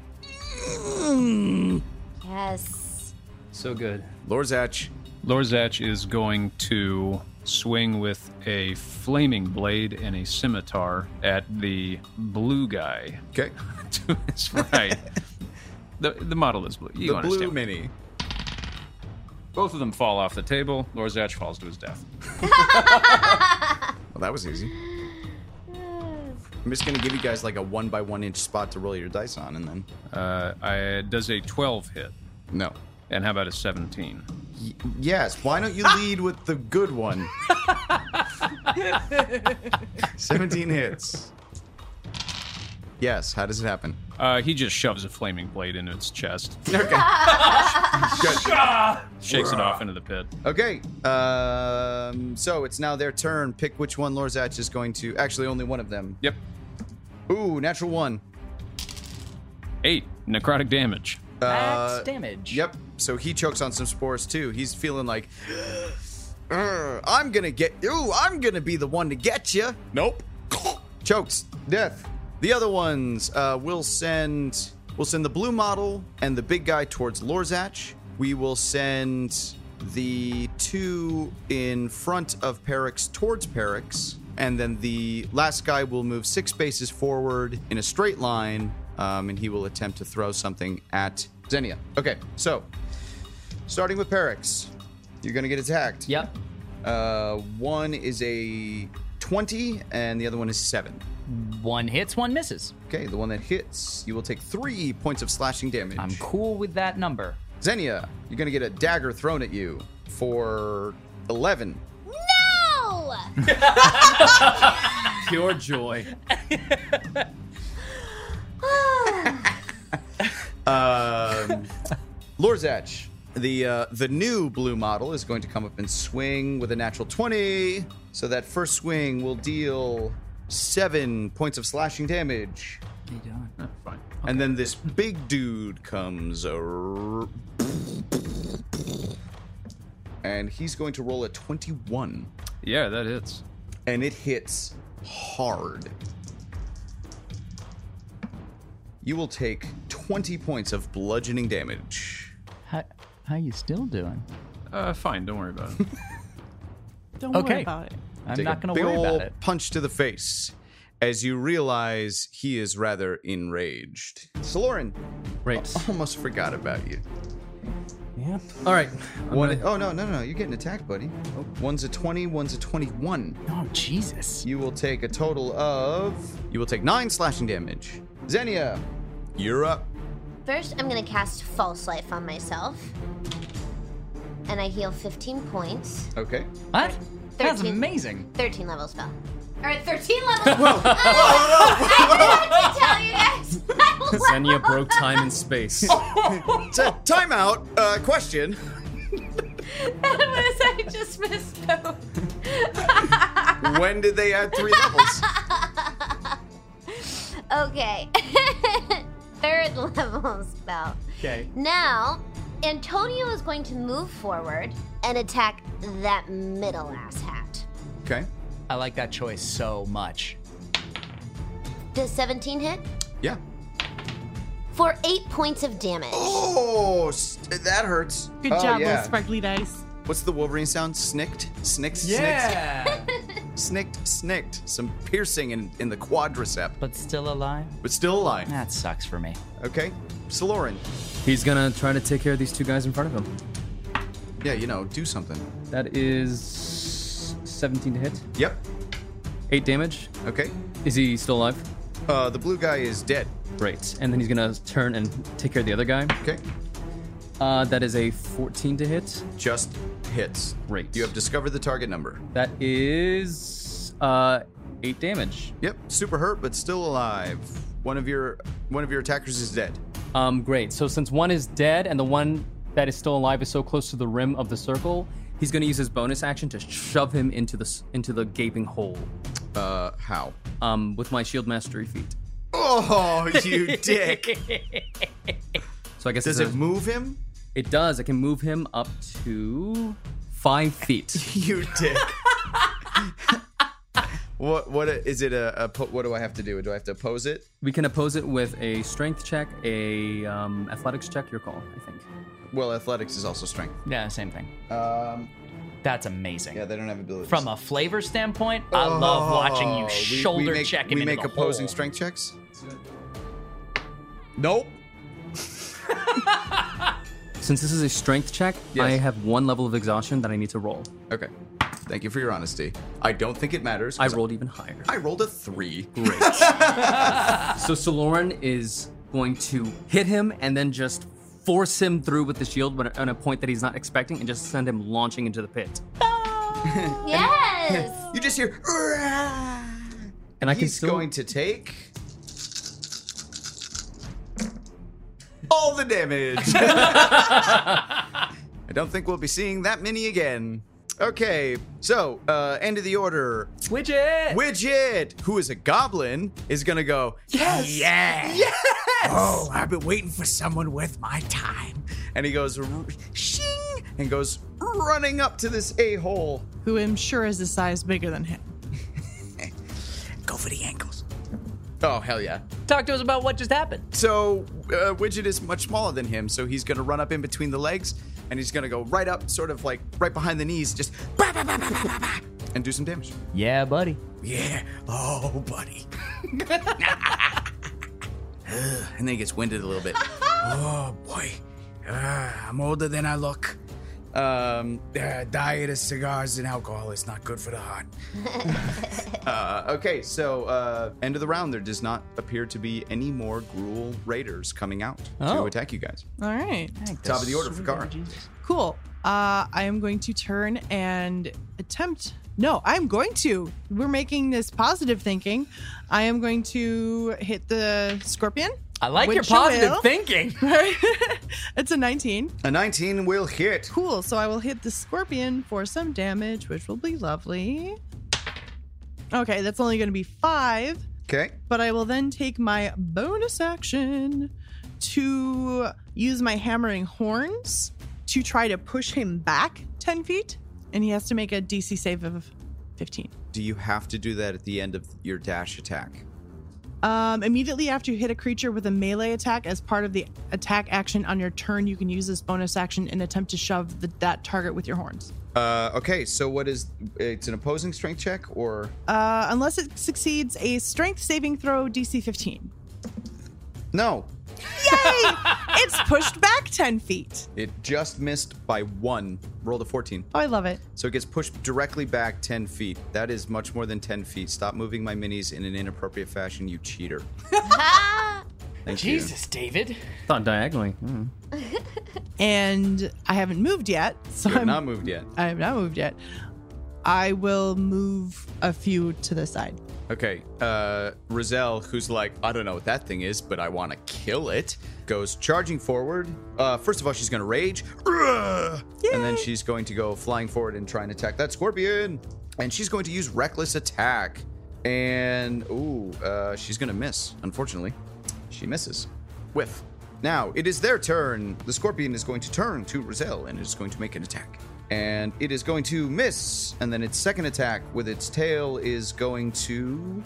Yes. So good. Lorzetch. Lorzach is going to swing with a flaming blade and a scimitar at the blue guy. Okay. To his right. the the model is blue. You The understand. blue mini. Both of them fall off the table. Lorzach falls to his death. Well, that was easy. I'm just gonna give you guys like a one by one inch spot to roll your dice on, and then Uh, I, does a twelve hit? no. And how about a seventeen? Y- yes. Why don't you lead with the good one? seventeen hits. Yes. How does it happen? Uh, he just shoves a flaming blade into its chest, Okay. Good. shakes it off into the pit. Okay. Um. So it's now their turn. Pick which one Lorzach is going to. Actually, only one of them. Yep. Ooh, natural one. Eight necrotic damage. Max Uh, damage. Yep. So he chokes on some spores too. He's feeling like, "Ugh, I'm gonna get. Ooh, I'm gonna be the one to get you. Nope. Chokes. Death. The other ones, uh, we'll send. We'll send the blue model and the big guy towards Lorzach. We will send the two in front of Perix towards Perix, and then the last guy will move six spaces forward in a straight line, um, and he will attempt to throw something at Xenia. Okay, so starting with Perix, you're gonna get attacked. Yep. Uh, one is a twenty, and the other one is seven. One hits, one misses. Okay, the one that hits, you will take three points of slashing damage. I'm cool with that number. Xenia, you're going to get a dagger thrown at you for eleven. No! Pure joy. um, Lorzach, the uh, the new blue model, is going to come up and swing with a natural twenty. So that first swing will deal seven points of slashing damage. What are you doing? Oh, fine. And then this big dude comes ar- and he's going to roll a twenty-one. Yeah, that hits. And it hits hard. You will take twenty points of bludgeoning damage. How, how you still doing? Uh, fine. Don't worry about it. Don't worry Okay. about it. I'm Take not a going to big worry ol' about it. punch to the face as you realize he is rather enraged. Saloran, Great. almost forgot about you. Yeah. All right. I'm One, gonna- oh, no, no, no. You're getting attacked, buddy. Oh, one's a twenty, one's a twenty-one. Oh, Jesus. You will take a total of... You will take nine slashing damage. Xenia, you're up. First, I'm going to cast False Life on myself. And I heal fifteen points. Okay. What? That's thirteen. amazing. thirteen level spell. Or thirteen level. Whoa! I forgot to tell you guys. my Xenia level. broke time and space. So, time out. Uh, question. That was I just misspoke. When did they add three levels? Okay. Third level spell. Okay. Now, Antonio is going to move forward and attack that middle ass hat. Okay. I like that choice so much. Does seventeen hit? Yeah. For eight points of damage. Oh, s- that hurts. Good oh, job, yeah. little sparkly dice. What's the Wolverine sound? Snicked? Snicked? Yeah. Snicked? Snicked? Snicked. Some piercing in, in the quadricep, But still alive? but still alive. That sucks for me. Okay. Saloran. He's gonna try to take care of these two guys in front of him. Yeah, you know, do something. That is seventeen to hit. Yep. Eight damage. Okay. Is he still alive? Uh, the blue guy is dead. Great. And then he's gonna turn and take care of the other guy. Okay. Uh, that is a fourteen to hit. Just hits. Great. You have discovered the target number. That is uh eight damage. Yep. Super hurt, but still alive. One of your one of your attackers is dead. Um, great. So since one is dead and the one that is still alive is so close to the rim of the circle, he's going to use his bonus action to shove him into the s- into the gaping hole. Uh, how? Um, with my shield mastery feat. Oh, you dick! So I guess Does it's it a- move him? It does. I can move him up to five feet. You dick. What? What is it? A, a po- what do I have to do? Do I have to oppose it? We can oppose it with a strength check, a um, athletics check. Your call, I think. Well, athletics is also strength. Yeah, same thing. Um, That's amazing. yeah, they don't have abilities. From a flavor standpoint, I love watching you Oh, we- shoulder we make, check him We into make the opposing hole. strength checks. Nope. Since this is a strength check, Yes. I have one level of exhaustion that I need to roll. Okay. Thank you for your honesty. I don't think it matters. I 'cause rolled even higher. I rolled a three. Great. So Saloran is going to hit him and then just force him through with the shield but on a point that he's not expecting and just send him launching into the pit. Yes. You just hear. "Urgh." And I can He's still going to take all the damage. I don't think we'll be seeing that many again. Okay, so uh, end of the order. Widget! Widget, who is a goblin, is gonna go. Yes. Yeah. Yes. Oh, I've been waiting for someone with my time. And he goes, r- shing, and goes running up to this a-hole. Who I'm sure is a size bigger than him. Go for the ankles. Oh, hell yeah. Talk to us about what just happened. So, uh, Widget is much smaller than him, so he's gonna run up in between the legs, and he's gonna go right up, sort of like right behind the knees, just bah, bah, bah, bah, bah, bah, and do some damage. Yeah, buddy. Yeah. Oh, buddy. And then he gets winded a little bit. Oh, boy. Uh, I'm older than I look. Um, uh, diet of cigars and alcohol is not good for the heart. uh, okay, so uh, end of the round. There does not appear to be any more Gruul raiders coming out to Oh. attack you guys. All right. Top of the order for Kara. Cool. Uh, I am going to turn and attempt. No, I'm going to. We're making this positive thinking. I am going to hit the scorpion. I like your Which I positive will. thinking. It's a nineteen. A nineteen will hit. Cool. So I will hit the scorpion for some damage, which will be lovely. Okay, that's only going to be five. Okay. But I will then take my bonus action to use my hammering horns to try to push him back ten feet. And he has to make a D C save of fifteen. Do you have to do that at the end of your dash attack? Um, immediately after you hit a creature with a melee attack as part of the attack action on your turn, you can use this bonus action and attempt to shove the, that target with your horns. Uh, okay, so what is... It's an opposing strength check, or... Uh, unless it succeeds a strength saving throw D C fifteen. No. Yay! It's pushed back ten feet. It just missed by one. Rolled a fourteen. Oh, I love it. So it gets pushed directly back ten feet. That is much more than ten feet. Stop moving my minis in an inappropriate fashion, you cheater. Thank Jesus, David. Thought diagonally. Hmm. And I haven't moved yet. So you. You have I'm not moved yet. I have not moved yet. I will move a few to the side. Okay, uh, Rizal, who's like, I don't know what that thing is, but I want to kill it, goes charging forward. Uh, first of all, she's going to rage. And then she's going to go flying forward and try and attack that scorpion. And she's going to use Reckless Attack. And, ooh, uh, she's going to miss, unfortunately. She misses. Whiff. Now, it is their turn. The scorpion is going to turn to Rizal and is going to make an attack. And it is going to miss. And then its second attack with its tail is going to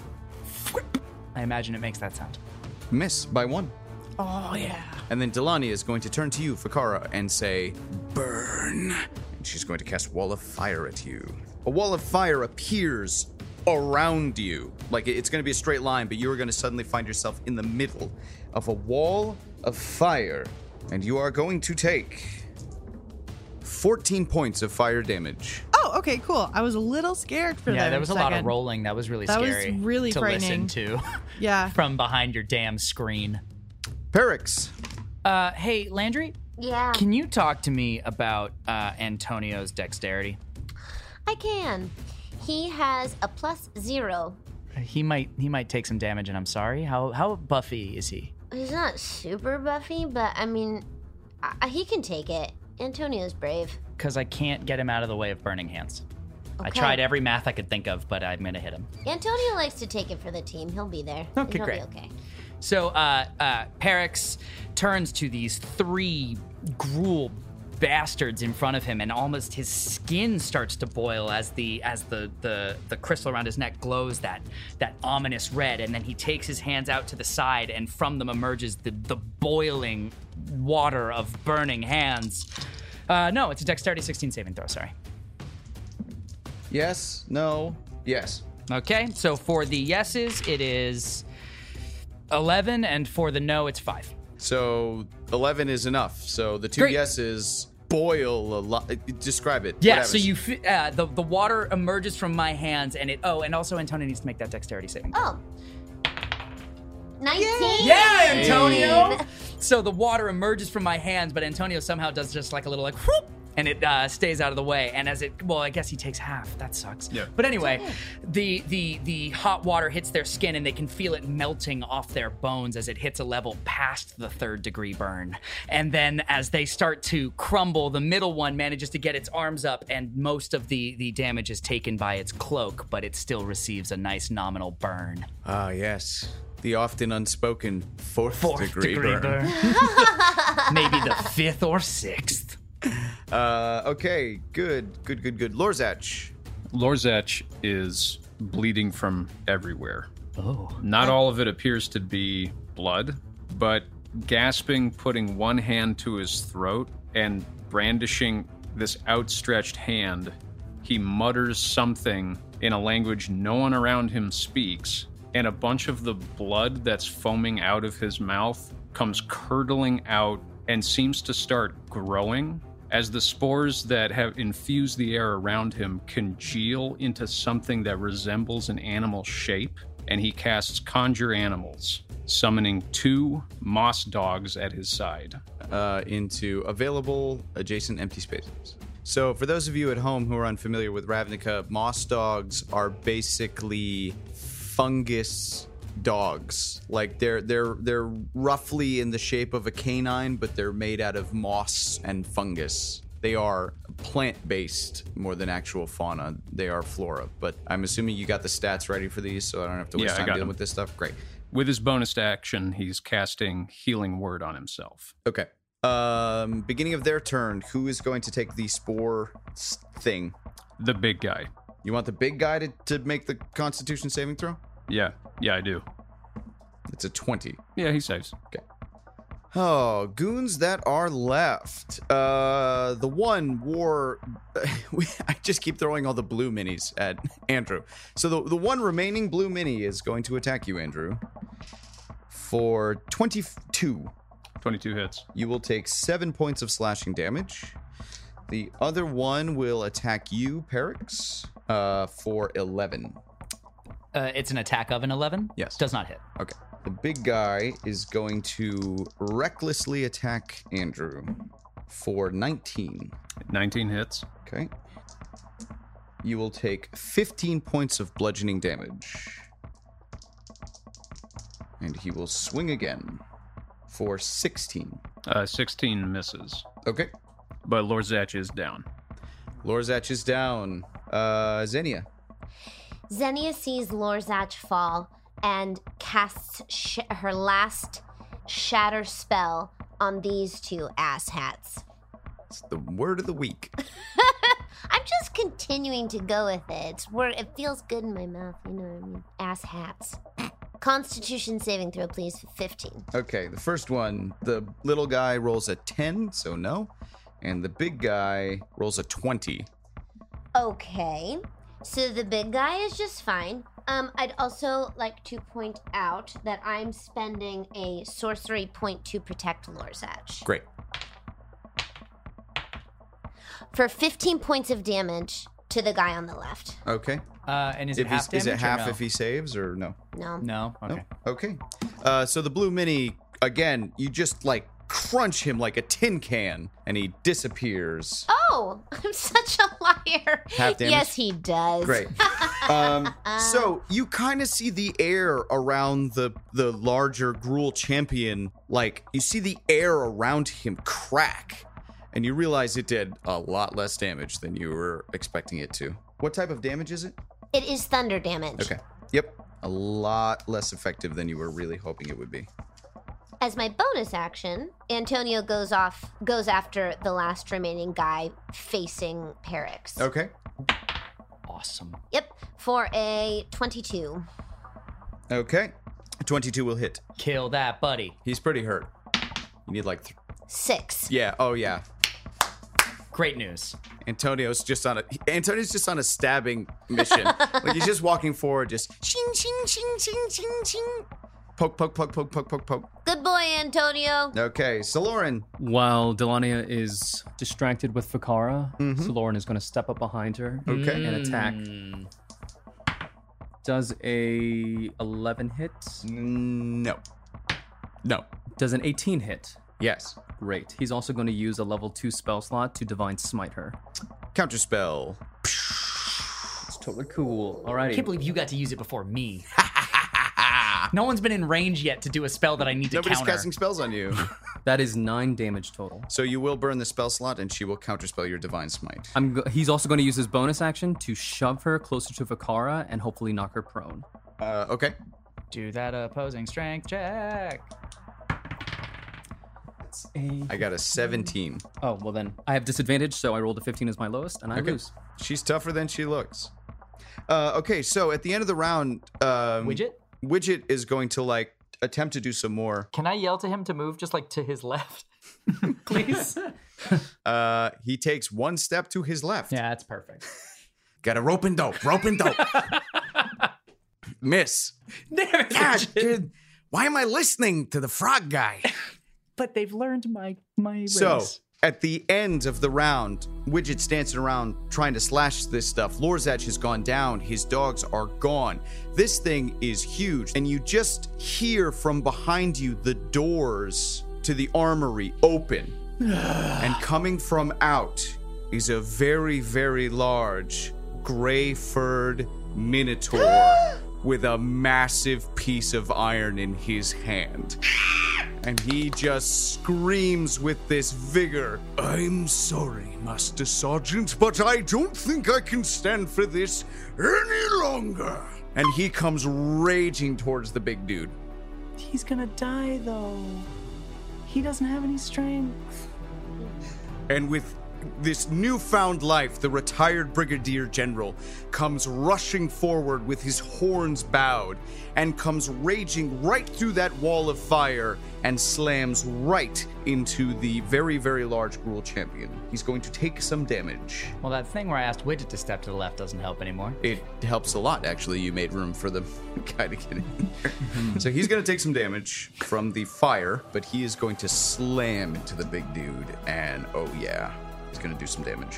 I imagine it makes that sound. miss by one. Oh, yeah. And then Delania is going to turn to you, Fakara, and say, burn. And she's going to cast Wall of Fire at you. A wall of fire appears around you. Like it's going to be a straight line, but you are going to suddenly find yourself in the middle of a wall of fire. And you are going to take fourteen points of fire damage. Oh, okay, cool. I was a little scared for that. Yeah, there was a lot of second. rolling. That was really That was scary really to frightening. listen to Yeah. from behind your damn screen. Perix. Uh, hey, Landry, Yeah, can you talk to me about uh, Antonio's dexterity? I can. He has a plus zero. He might he might take some damage, and I'm sorry. How how buffy is he? He's not super buffy, but I mean, I, he can take it. Antonio's brave. Because I can't get him out of the way of burning hands. I Okay. tried every math I could think of, but I'm gonna hit him. Antonio likes to take it for the team. He'll be there. Okay, He'll great. Be okay. So uh, uh, Perix turns to these three Gruul bastards in front of him, and almost his skin starts to boil as the as the the, the crystal around his neck glows that that ominous red. And then he takes his hands out to the side, and from them emerges the the boiling water of burning hands. Uh, no, it's a dexterity sixteen saving throw. Sorry. Yes. No. Yes. Okay, so for the yeses, it is eleven, and for the no, it's five. So eleven is enough. So the two Great. yeses boil a lot. Describe it. Yeah, What so happens? you f- uh, the the water emerges from my hands, and it. Oh, and also Antonio needs to make that dexterity saving. Oh. nineteen. Yeah, Antonio. So the water emerges from my hands, but Antonio somehow does just like a little like whoop, and it uh, stays out of the way. And as it, well, I guess he takes half. That sucks. Yeah. But anyway, the the the hot water hits their skin, and they can feel it melting off their bones as it hits a level past the third degree burn. And then as they start to crumble, the middle one manages to get its arms up, and most of the the damage is taken by its cloak, but it still receives a nice nominal burn. Ah, yes. The often unspoken fourth, Fourth degree, degree burn. burn. Maybe the fifth or sixth. Uh, okay, good, good, good, good. Lorzach. Lorzach is bleeding from everywhere. Oh. Not all of it appears to be blood, but gasping, putting one hand to his throat, and brandishing this outstretched hand, he mutters something in a language no one around him speaks, and a bunch of the blood that's foaming out of his mouth comes curdling out and seems to start growing as the spores that have infused the air around him congeal into something that resembles an animal shape, and he casts Conjure Animals, summoning two moss dogs at his side. Uh, into available adjacent empty spaces. So for those of you at home who are unfamiliar with Ravnica, moss dogs are basically fungus dogs. Like they're they're they're roughly in the shape of a canine, but they're made out of moss and fungus. They are plant-based more than actual fauna. They are flora. But I'm assuming you got the stats ready for these, so I don't have to waste Yeah, I time got dealing them. with this stuff. Great. With his bonus action, he's casting Healing Word on himself. Okay. Um, beginning of their turn, who is going to take the spore s- thing? The big guy. You want the big guy to, to make the Constitution saving throw? Yeah, yeah, I do. It's a twenty. Yeah, he saves. Okay. Oh, goons that are left. Uh, the one wore. I just keep throwing all the blue minis at Andrew. So the the one remaining blue mini is going to attack you, Andrew, for twenty-two. twenty-two hits. You will take seven points of slashing damage. The other one will attack you, Perix, uh, for eleven. Uh, it's an attack of an eleven? Yes. Does not hit. Okay. The big guy is going to recklessly attack Andrew for nineteen. nineteen hits. Okay. You will take fifteen points of bludgeoning damage. And he will swing again for sixteen. Uh, sixteen misses. Okay. But Lorzach is down. Lorzach is down. Uh, Xenia. Xenia sees Lorzach fall and casts sh- her last shatter spell on these two asshats. It's the word of the week. I'm just continuing to go with it. It's word, it feels good in my mouth, you know what I mean? Asshats. Constitution saving throw, please. fifteen. Okay, the first one, the little guy rolls a ten, so no. And the big guy rolls a twenty. Okay. So the big guy is just fine. Um, I'd also like to point out that I'm spending a sorcery point to protect Lorzach. Great. For fifteen points of damage to the guy on the left. Okay. Uh, and is If it half he's- damage is it or half no? if he saves or no? No. No? Okay. No? Okay. Uh, so the blue mini, again, you just like crunch him like a tin can and he disappears. Oh, I'm such a liar. Half damage? Yes, he does. Great. Um, so you kind of see the air around the the larger Gruul champion, like you see the air around him crack, and you realize it did a lot less damage than you were expecting it to. What type of damage is it? It is thunder damage. Okay. Yep. A lot less effective than you were really hoping it would be. As my bonus action, Antonio goes off, goes after the last remaining guy facing Perix. Okay. Awesome. Yep, for a twenty-two. Okay. twenty-two will hit. Kill that buddy. He's pretty hurt. You need like, th- Six. yeah. Oh yeah. Great news. Antonio's just on a Antonio's just on a stabbing mission. Like he's just walking forward, just shing shing shing shing shing shing. Poke poke poke poke poke poke poke. Good boy, Antonio. Okay, Saloran. While Delania is distracted with Fakara, Mhm. Saloran is going to step up behind her Okay. and attack. Mm. Does a eleven hit? No. No. Does an eighteen hit? Yes. Great. He's also going to use a level two spell slot to Divine Smite her. Counter spell. It's totally cool. I Alrighty. can't believe you got to use it before me. No one's been in range yet to do a spell that I need to Nobody's counter. casting spells on you. That is nine damage total. So you will burn the spell slot, and she will counterspell your divine smite. I'm. Go- he's also going to use his bonus action to shove her closer to Fakara and hopefully knock her prone. Uh, okay. Do that opposing strength check. It's a- I got a seventeen. Oh well, then I have disadvantage, so I rolled a fifteen as my lowest, and I Okay. lose. She's tougher than she looks. Uh, okay, so at the end of the round, um, Widget? Widget is going to like attempt to do some more. Can I yell to him to move just like to his left? Please? Uh, he takes one step to his left. Yeah, that's perfect. Got a rope and dope. Rope and dope. Miss. Damn it, God, Widget. dude, why am I listening to the frog guy? But they've learned my my race. So, at the end of the round, Widget's dancing around trying to slash this stuff. Lorzach has gone down. His dogs are gone. This thing is huge. And you just hear from behind you the doors to the armory open. And coming from out is a very, very large gray-furred minotaur with a massive piece of iron in his hand. And he just screams with this vigor. I'm sorry, Master Sergeant, but I don't think I can stand for this any longer. And he comes raging towards the big dude. He's gonna die, though. He doesn't have any strength. And with this newfound life, the retired brigadier general comes rushing forward with his horns bowed and comes raging right through that wall of fire and slams right into the very, very large Gruul champion. He's going to take some damage. Well, that thing where I asked Widget to step to the left doesn't help anymore. It helps a lot, actually. You made room for the guy to get in there. So he's going to take some damage from the fire, but he is going to slam into the big dude, and oh yeah, he's going to do some damage.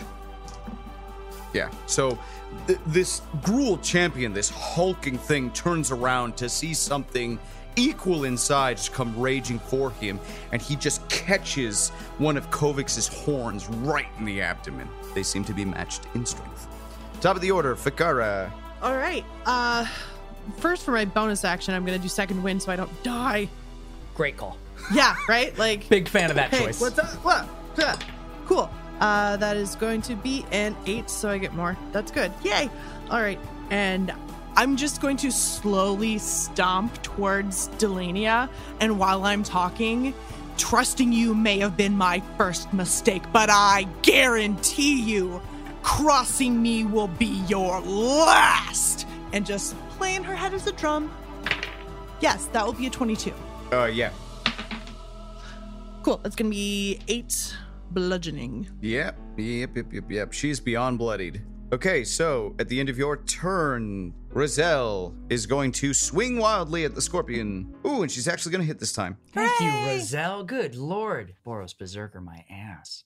Yeah, so th- this Gruul champion, this hulking thing, turns around to see something equal in size come raging for him, and he just catches one of Kovix's horns right in the abdomen. They seem to be matched in strength. Top of the order, Fikara. All right. Uh, first for my bonus action, I'm gonna do second wind so I don't die. Great call. Yeah, right. Like Big fan of that hey, choice. What's up? What? Yeah. Cool. Uh, that is going to be an eight, so I get more. That's good. Yay! All right, and I'm just going to slowly stomp towards Delania, and while I'm talking, trusting you may have been my first mistake, but I guarantee you, crossing me will be your last. And just playing her head as a drum. Yes, that will be a twenty-two. Uh, yeah. Cool. That's gonna be eight bludgeoning. Yep, yep, yep, yep, yep. She's beyond bloodied. Okay, so at the end of your turn, Roselle is going to swing wildly at the scorpion. Ooh, and she's actually going to hit this time. Thank you, Roselle. Good lord. Boros Berserker my ass.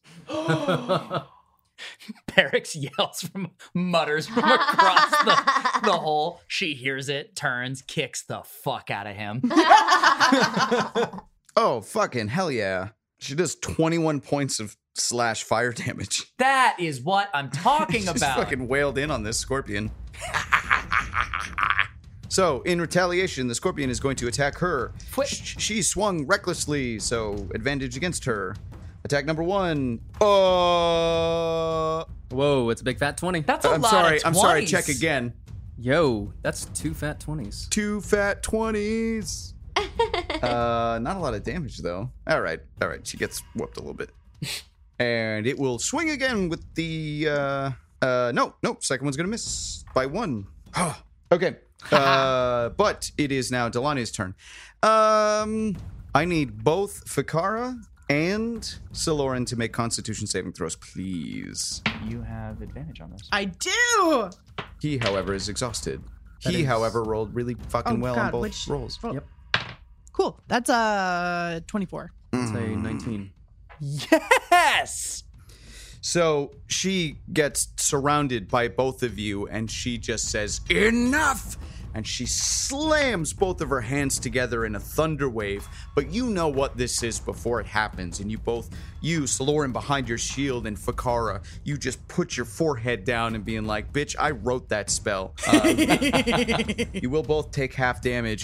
Perix yells from, mutters from across the, the hole. She hears it, turns, kicks the fuck out of him. Oh, fucking hell yeah. She does twenty-one points of slash fire damage. That is what I'm talking She's about. fucking wailed in on this scorpion. So, in retaliation, the scorpion is going to attack her. Sh- she swung recklessly, so advantage against her. Attack number one. Uh. Whoa, it's a big fat twenty. That's a I'm lot sorry. of I'm sorry. twenties. Check again. Yo, that's two fat twenties. Two fat twenties. uh, not a lot of damage though. All right, all right. She gets whooped a little bit, and it will swing again with the. Uh, uh, no, no. Second one's gonna miss by one. Okay. uh, but it is now Delani's turn. Um, I need both Fikara and Siloran to make Constitution saving throws, please. You have advantage on this. I do. He, however, is exhausted. That he, is- however, rolled really fucking Oh, well on God, both which- rolls. roll- Yep. Cool. That's uh twenty-four. It's a nineteen. Yes! So she gets surrounded by both of you, and she just says, "Enough!" And she slams both of her hands together in a thunder wave. But you know what this is before it happens, and you both, you, Siloran, behind your shield, and Fikara, you just put your forehead down and being like, "Bitch, I wrote that spell." Um, you will both take half damage.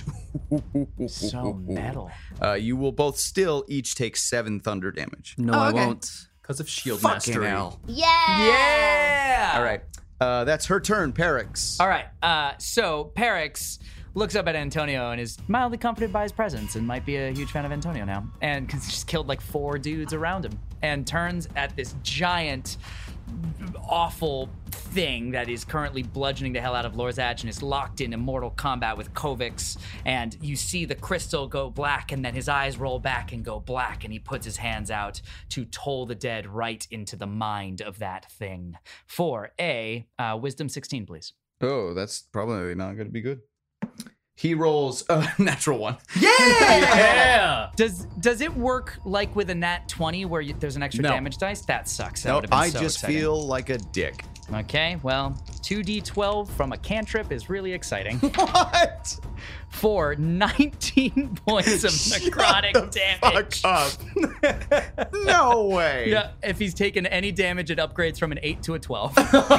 So metal. Uh, you will both still each take seven thunder damage. No, Oh, I okay. won't. Because of shield Fucking mastery. hell. Yeah. Yeah! All right. Uh, that's her turn, Perix. All right. Uh, so Perix looks up at Antonio and is mildly comforted by his presence and might be a huge fan of Antonio now. And cause he's just killed like four dudes around him and turns at this giant, awful thing that is currently bludgeoning the hell out of Lorzach and is locked in immortal combat with Kovix. And you see the crystal go black and then his eyes roll back and go black and he puts his hands out to toll the dead right into the mind of that thing. For a uh, wisdom sixteen, please. Oh, that's probably not going to be good. He rolls a natural one. Yeah! Does does it work like with a nat twenty where you, there's an extra No. damage dice? That sucks. That No, would've been I so just exciting. feel like a dick. Okay, well, two d twelve from a cantrip is really exciting. What? For nineteen points of necrotic damage. Fuck up. No way. Yeah, if he's taken any damage, it upgrades from an eight to a twelve.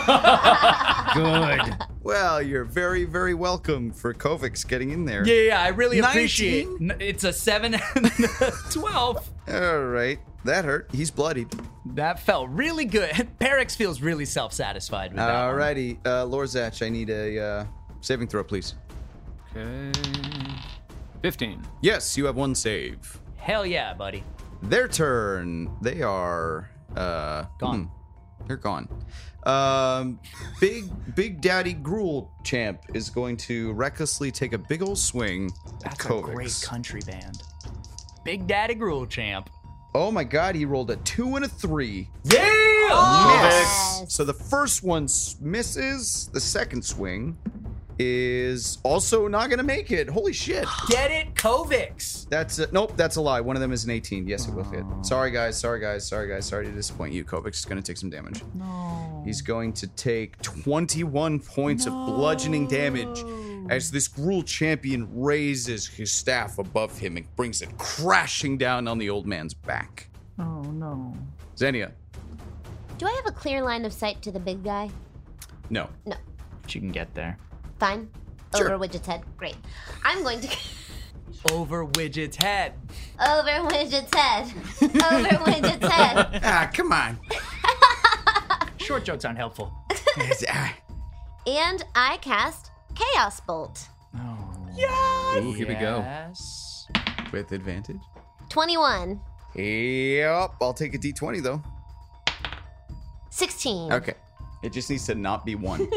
Good. Well, you're very, very welcome for Kovacs getting in there. Yeah, yeah, I really nineteen? appreciate it. N- It's a seven and a twelve. All right. That hurt. He's bloodied. That felt really good. Perix feels really self-satisfied with that. All one. righty. Uh, Lorzach, I need a uh, saving throw, please. Okay. fifteen. Yes, you have one save. Hell yeah, buddy. Their turn. They are uh Gone. hmm, they're gone. Um, big Big Daddy Gruul champ is going to recklessly take a big old swing at That's a Kovacs. great country band. Big Daddy Gruul champ. Oh my God! He rolled a two and a three. Yeah! Yes. Miss. So the first one s- misses. The second swing is also not going to make it. Holy shit! Get it, Kovacs. That's a, nope. That's a lie. One of them is an eighteen. Yes, it will hit. Sorry guys. Sorry guys. Sorry guys. Sorry to disappoint you. Kovacs is going to take some damage. No. He's going to take twenty-one points of bludgeoning damage as this Gruul champion raises his staff above him and brings it crashing down on the old man's back. Oh, no. Xenia, Do I have a clear line of sight to the big guy? no. No. She can get there. Fine. Sure. Over Widget's head. Great. I'm going to... Over Widget's head. Over Widget's head. Over Widget's head. Ah, come on. Short jokes aren't helpful. Ah. And I cast Chaos Bolt. Oh. Ooh, here we go. Yes. With advantage. twenty-one. Yep. I'll take a d twenty though. sixteen. Okay. It just needs to not be one.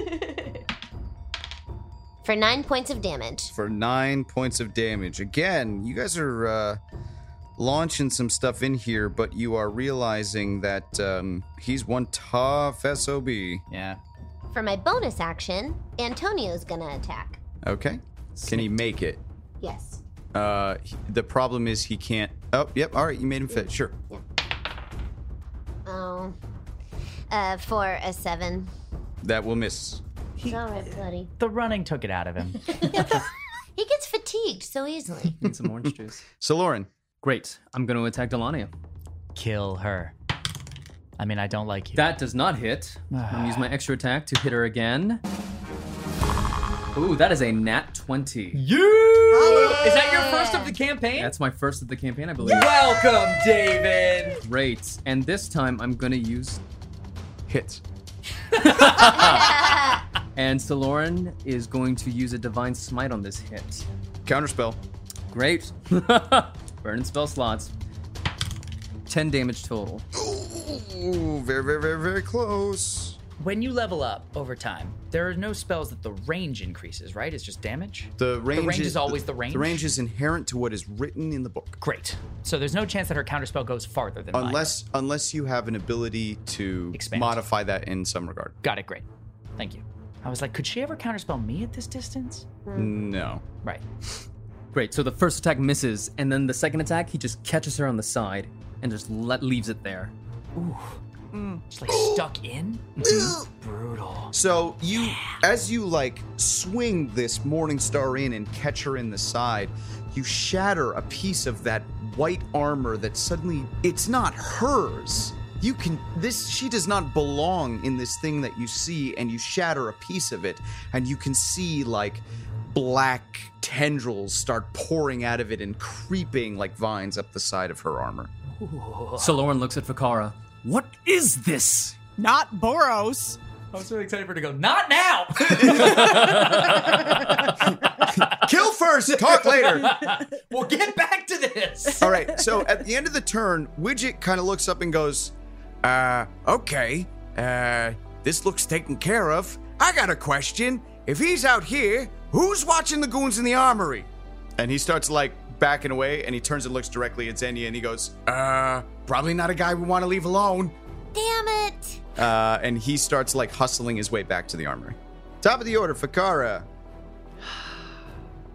For nine points of damage. For nine points of damage. Again, you guys are uh, launching some stuff in here, but you are realizing that um, he's one tough S O B. Yeah. For my bonus action, Antonio's gonna attack. Okay. Can he make it? Yes. Uh, he- the problem is he can't. Oh, yep. All right. You made him fit. Sure. Oh. Uh, for a seven. That will miss. It's all right, buddy. The running took it out of him. He gets fatigued so easily. Need some orange juice. So, Lauren. Great. I'm going to attack Delania. Kill her. I mean, I don't like you. That does not hit. I'm going to use my extra attack to hit her again. Ooh, that is a nat twenty. You! Is that your first of the campaign? That's my first of the campaign, I believe. Welcome, David. Great. And this time I'm going to use... Hits. And Saloran is going to use a Divine Smite on this hit. Counterspell. Great. Burning spell slots. ten damage total. Ooh, very, very, very, very close. When you level up over time, there are no spells that the range increases, right? It's just damage? The range, range is always the range? The range is inherent to what is written in the book. Great. So there's no chance that her counterspell goes farther than mine. Unless unless you have an ability to Expand. modify that in some regard. Got it, great. Thank you. I was like, could she ever counterspell me at this distance? No. Right. Great. So the first attack misses, and then the second attack, he just catches her on the side and just let, leaves it there. Ooh. Just like stuck in? Brutal. So you, as you like swing this Morning Star in and catch her in the side, you shatter a piece of that white armor that suddenly it's not hers. You can this she does not belong in this thing that you see, and you shatter a piece of it, and you can see like black tendrils start pouring out of it and creeping like vines up the side of her armor. Saloran looks at Fakara. What is this? Not Boros. I was really excited for her to go, not now! Kill first, talk later. We'll get back to this. All right, so at the end of the turn, Widget kind of looks up and goes, uh, okay, uh, this looks taken care of. I got a question. If he's out here, who's watching the goons in the armory? And he starts like backing away, and he turns and looks directly at Xenia, and he goes, uh, probably not a guy we want to leave alone. Damn it! Uh, and he starts like hustling his way back to the armory. Top of the order, Fakara.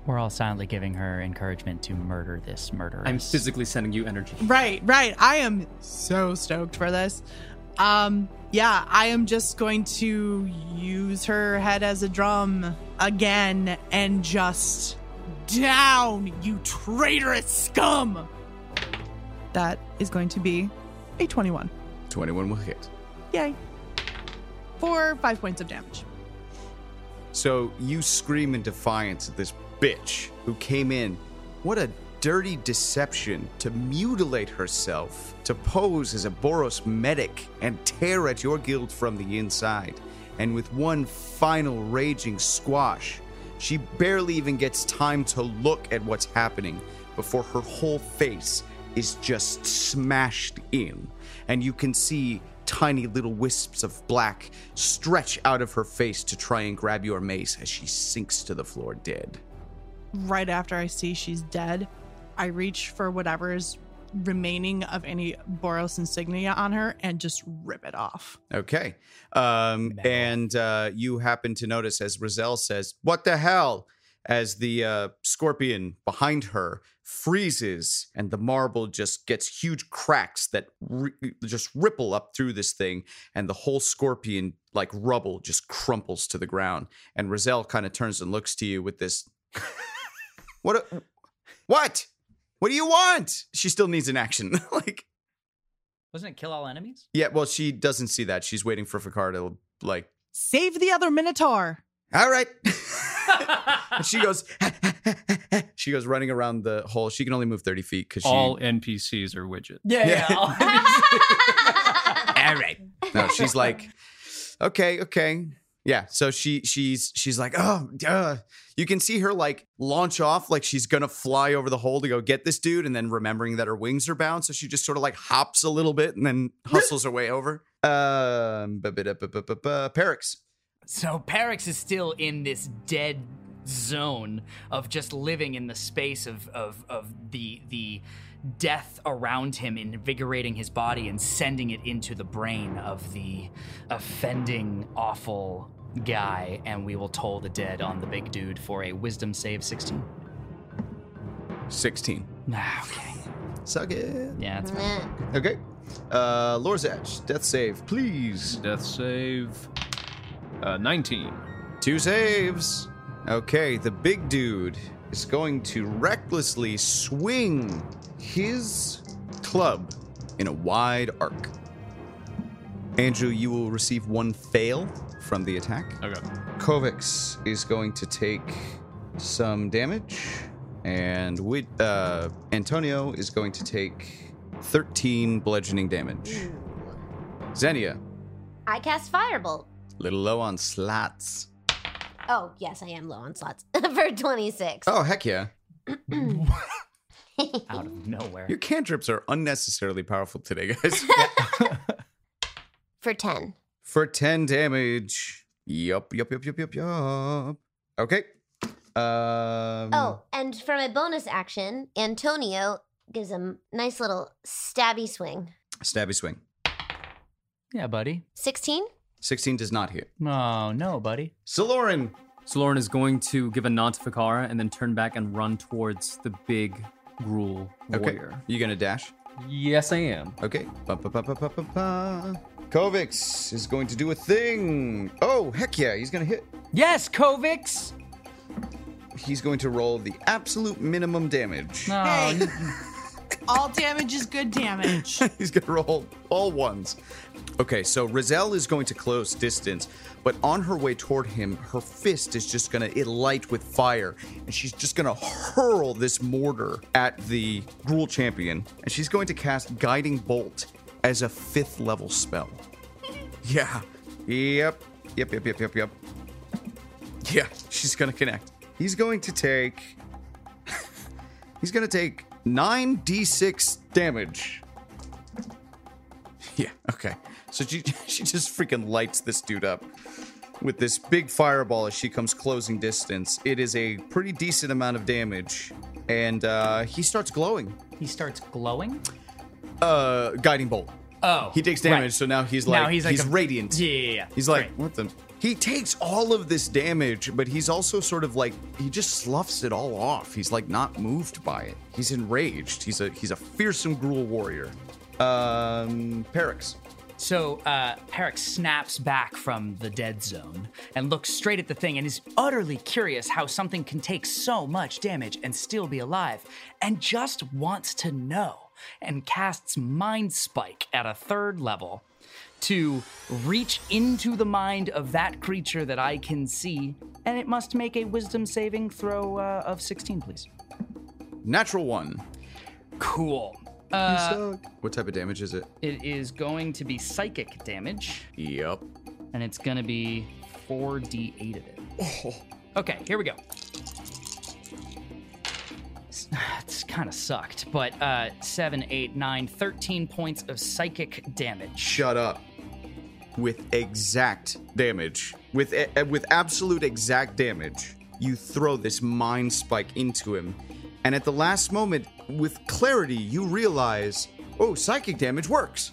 We're all silently giving her encouragement to murder this murderer. I'm physically sending you energy. Right, right. I am so stoked for this. Um, yeah, I am just going to use her head as a drum again and just down, you traitorous scum. That is going to be a twenty-one. twenty-one will hit. Yay. For five points of damage. So you scream in defiance at this bitch who came in. What a dirty deception to mutilate herself, to pose as a Boros medic and tear at your guild from the inside. And with one final raging squash, she barely even gets time to look at what's happening before her whole face is just smashed in. And you can see tiny little wisps of black stretch out of her face to try and grab your mace as she sinks to the floor dead. Right after I see she's dead, I reach for whatever is remaining of any Boros insignia on her and just rip it off. Okay. Um, and uh, you happen to notice as Rizal says, "What the hell?" as the uh, scorpion behind her freezes and the marble just gets huge cracks that ri- just ripple up through this thing, and the whole scorpion, like rubble, just crumples to the ground. And Rizal kind of turns and looks to you with this, what? A, what? What do you want? She still needs an action. Like, Wasn't it kill all enemies? yeah, well, she doesn't see that. She's waiting for Fakar to, like, Save the other Minotaur. all right. And she goes, she goes running around the hole. She can only move thirty feet because she. All N P Cs are widgets. Yeah, Yeah. yeah. all All right. No, she's like, okay, okay. Yeah. So she she's she's like, oh, duh. You can see her like launch off like she's gonna fly over the hole to go get this dude, and then remembering that her wings are bound, so she just sort of like hops a little bit and then hustles her way over. Um, Perix. So Perix is still in this dead zone of just living in the space of of of the the death around him, invigorating his body and sending it into the brain of the offending, awful guy. And we will toll the dead on the big dude for a wisdom save sixteen. sixteen. Ah, okay. Suck it. Yeah, that's fine. Nah. Okay. Uh, Lorzach, death save, please. Death save. Uh, nineteen. Two saves. Okay, the big dude is going to recklessly swing his club in a wide arc. Andrew, you will receive one fail from the attack. Okay. Kovacs is going to take some damage, and with, uh, Antonio is going to take thirteen bludgeoning damage. Xenia, I cast Firebolt. little low on slots. Oh, yes, I am low on slots. For twenty-six. Oh, heck yeah. Out of nowhere. Your cantrips are unnecessarily powerful today, guys. For ten. For ten damage. Yup, yup, yup, yup, yup, yup. Okay. Um, Oh, and for my bonus action, Antonio gives him a nice little stabby swing. Stabby swing. Yeah, buddy. sixteen? sixteen does not hit. Oh, no, buddy. Saloran. So Lauren is going to give a nod to Fakara and then turn back and run towards the big Gruul Okay. warrior. You gonna dash? Yes, I am. Okay. Ba, ba, ba, ba, ba, ba, ba. Kovacs is going to do a thing. Oh, heck yeah. He's gonna hit. Yes, Kovacs! He's going to roll the absolute minimum damage. No, Hey. All damage is good damage. He's going to roll all ones. Okay, so Rizal is going to close distance, but on her way toward him, her fist is just going to light with fire, and she's just going to hurl this mortar at the Gruul champion, and she's going to cast Guiding Bolt as a fifth level spell. Yeah. Yep. Yep, yep, yep, yep, yep. Yeah, she's going to connect. He's going to take... he's going to take nine d six damage. Yeah, okay. So she she just freaking lights this dude up with this big fireball as she comes closing distance. It is a pretty decent amount of damage, and uh, he starts glowing. he starts glowing? Uh, guiding bolt. Oh. He takes damage, right. so now he's like Now he's like he's a- radiant. Yeah, yeah, yeah. He's like, Great. what the? He takes all of this damage, but he's also sort of like, he just sloughs it all off. He's like not moved by it. He's enraged. He's a he's a fearsome Gruul warrior. Um, Perix. So uh, Perix snaps back from the dead zone and looks straight at the thing and is utterly curious how something can take so much damage and still be alive, and just wants to know, and casts Mind Spike at a third level to reach into the mind of that creature that I can see, and it must make a wisdom saving throw uh, of sixteen, please. Natural one. Cool. Uh, What type of damage is it? it is going to be psychic damage, Yep. and it's going to be four d eight of it. Okay, here we go. It's, it's kind of sucked, but uh, seven, eight, nine, thirteen points of psychic damage. Shut up. With exact damage, with a, with absolute exact damage, you throw this mind spike into him, and at the last moment, with clarity, you realize, oh, psychic damage works.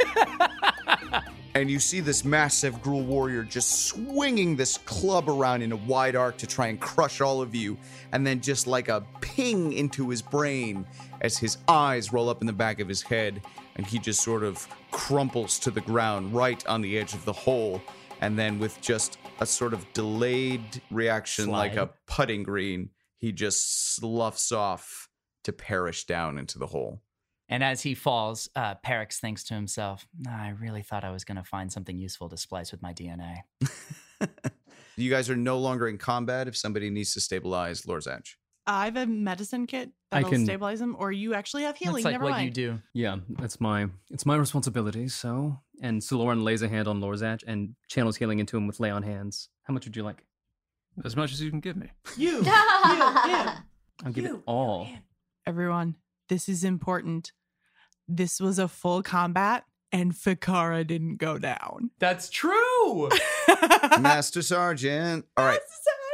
And you see this massive Gruul warrior just swinging this club around in a wide arc to try and crush all of you, and then just like a ping into his brain as his eyes roll up in the back of his head, and he just sort of crumples to the ground right on the edge of the hole, and then with just a sort of delayed reaction like Slide. a putting green, he just sloughs off to perish down into the hole. And as he falls, uh, Perix thinks to himself, "Nah, I really thought I was going to find something useful to splice with my D N A. You guys are no longer in combat if somebody needs to stabilize Lorzach. I have a medicine kit I that'll can- stabilize him, or you actually have healing. That's like Never what mind. you do. Yeah, that's my it's my responsibility. So, and Saloran lays a hand on Lorzach and channels healing into him with lay on hands. How much would you like? As much as you can give me. You, you, you. I'll give it You. all. Everyone, this is important. This was a full combat, and Fikara didn't go down. That's true. Master Sergeant. All right.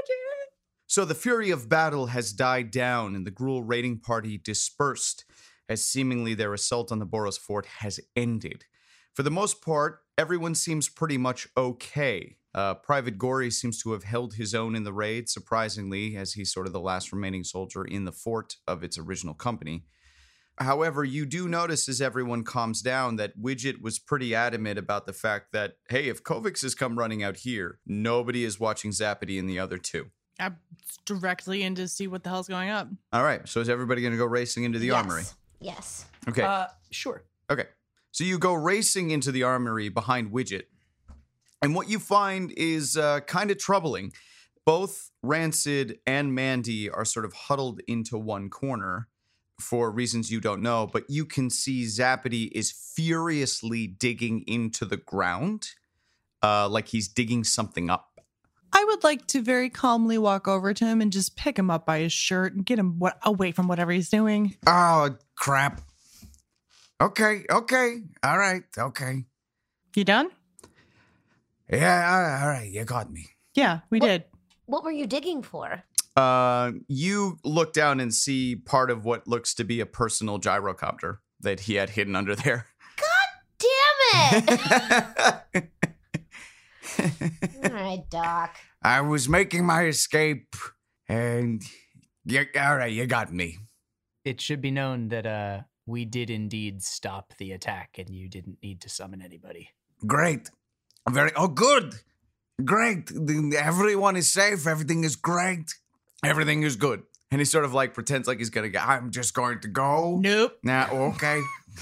So the fury of battle has died down and the Gruul raiding party dispersed as seemingly their assault on the Boros fort has ended. For the most part, everyone seems pretty much okay. Uh, Private Gory seems to have held his own in the raid, surprisingly, as he's sort of the last remaining soldier in the fort of its original company. However, you do notice as everyone calms down that Widget was pretty adamant about the fact that, hey, if Kovacs has come running out here, nobody is watching Zappity and the other two. I'm directly in to see what the hell's going up. All right, so is everybody going to go racing into the Yes. armory? Yes. Okay, Uh, sure. okay. So you go racing into the armory behind Widget, and what you find is uh, kind of troubling. Both Rancid and Mandy are sort of huddled into one corner for reasons you don't know, but you can see Zappity is furiously digging into the ground, uh, like he's digging something up. I would like to very calmly walk over to him and just pick him up by his shirt and get him what, away from whatever he's doing. Oh, crap. Okay, okay, all right, okay. You done? Yeah, all right, you got me. Yeah, we What- did. What were you digging for? Uh, you look down and see part of what looks to be a personal gyrocopter that he had hidden under there. Damn it! All right, Doc. I was making my escape, and you, all right, you got me. It should be known that uh, we did indeed stop the attack, and you didn't need to summon anybody. Great, very. Oh, good, great. The- Everyone is safe. Everything is great. Everything is good. And he sort of like pretends like he's gonna go. I'm just going to go. Nope. Nah, okay.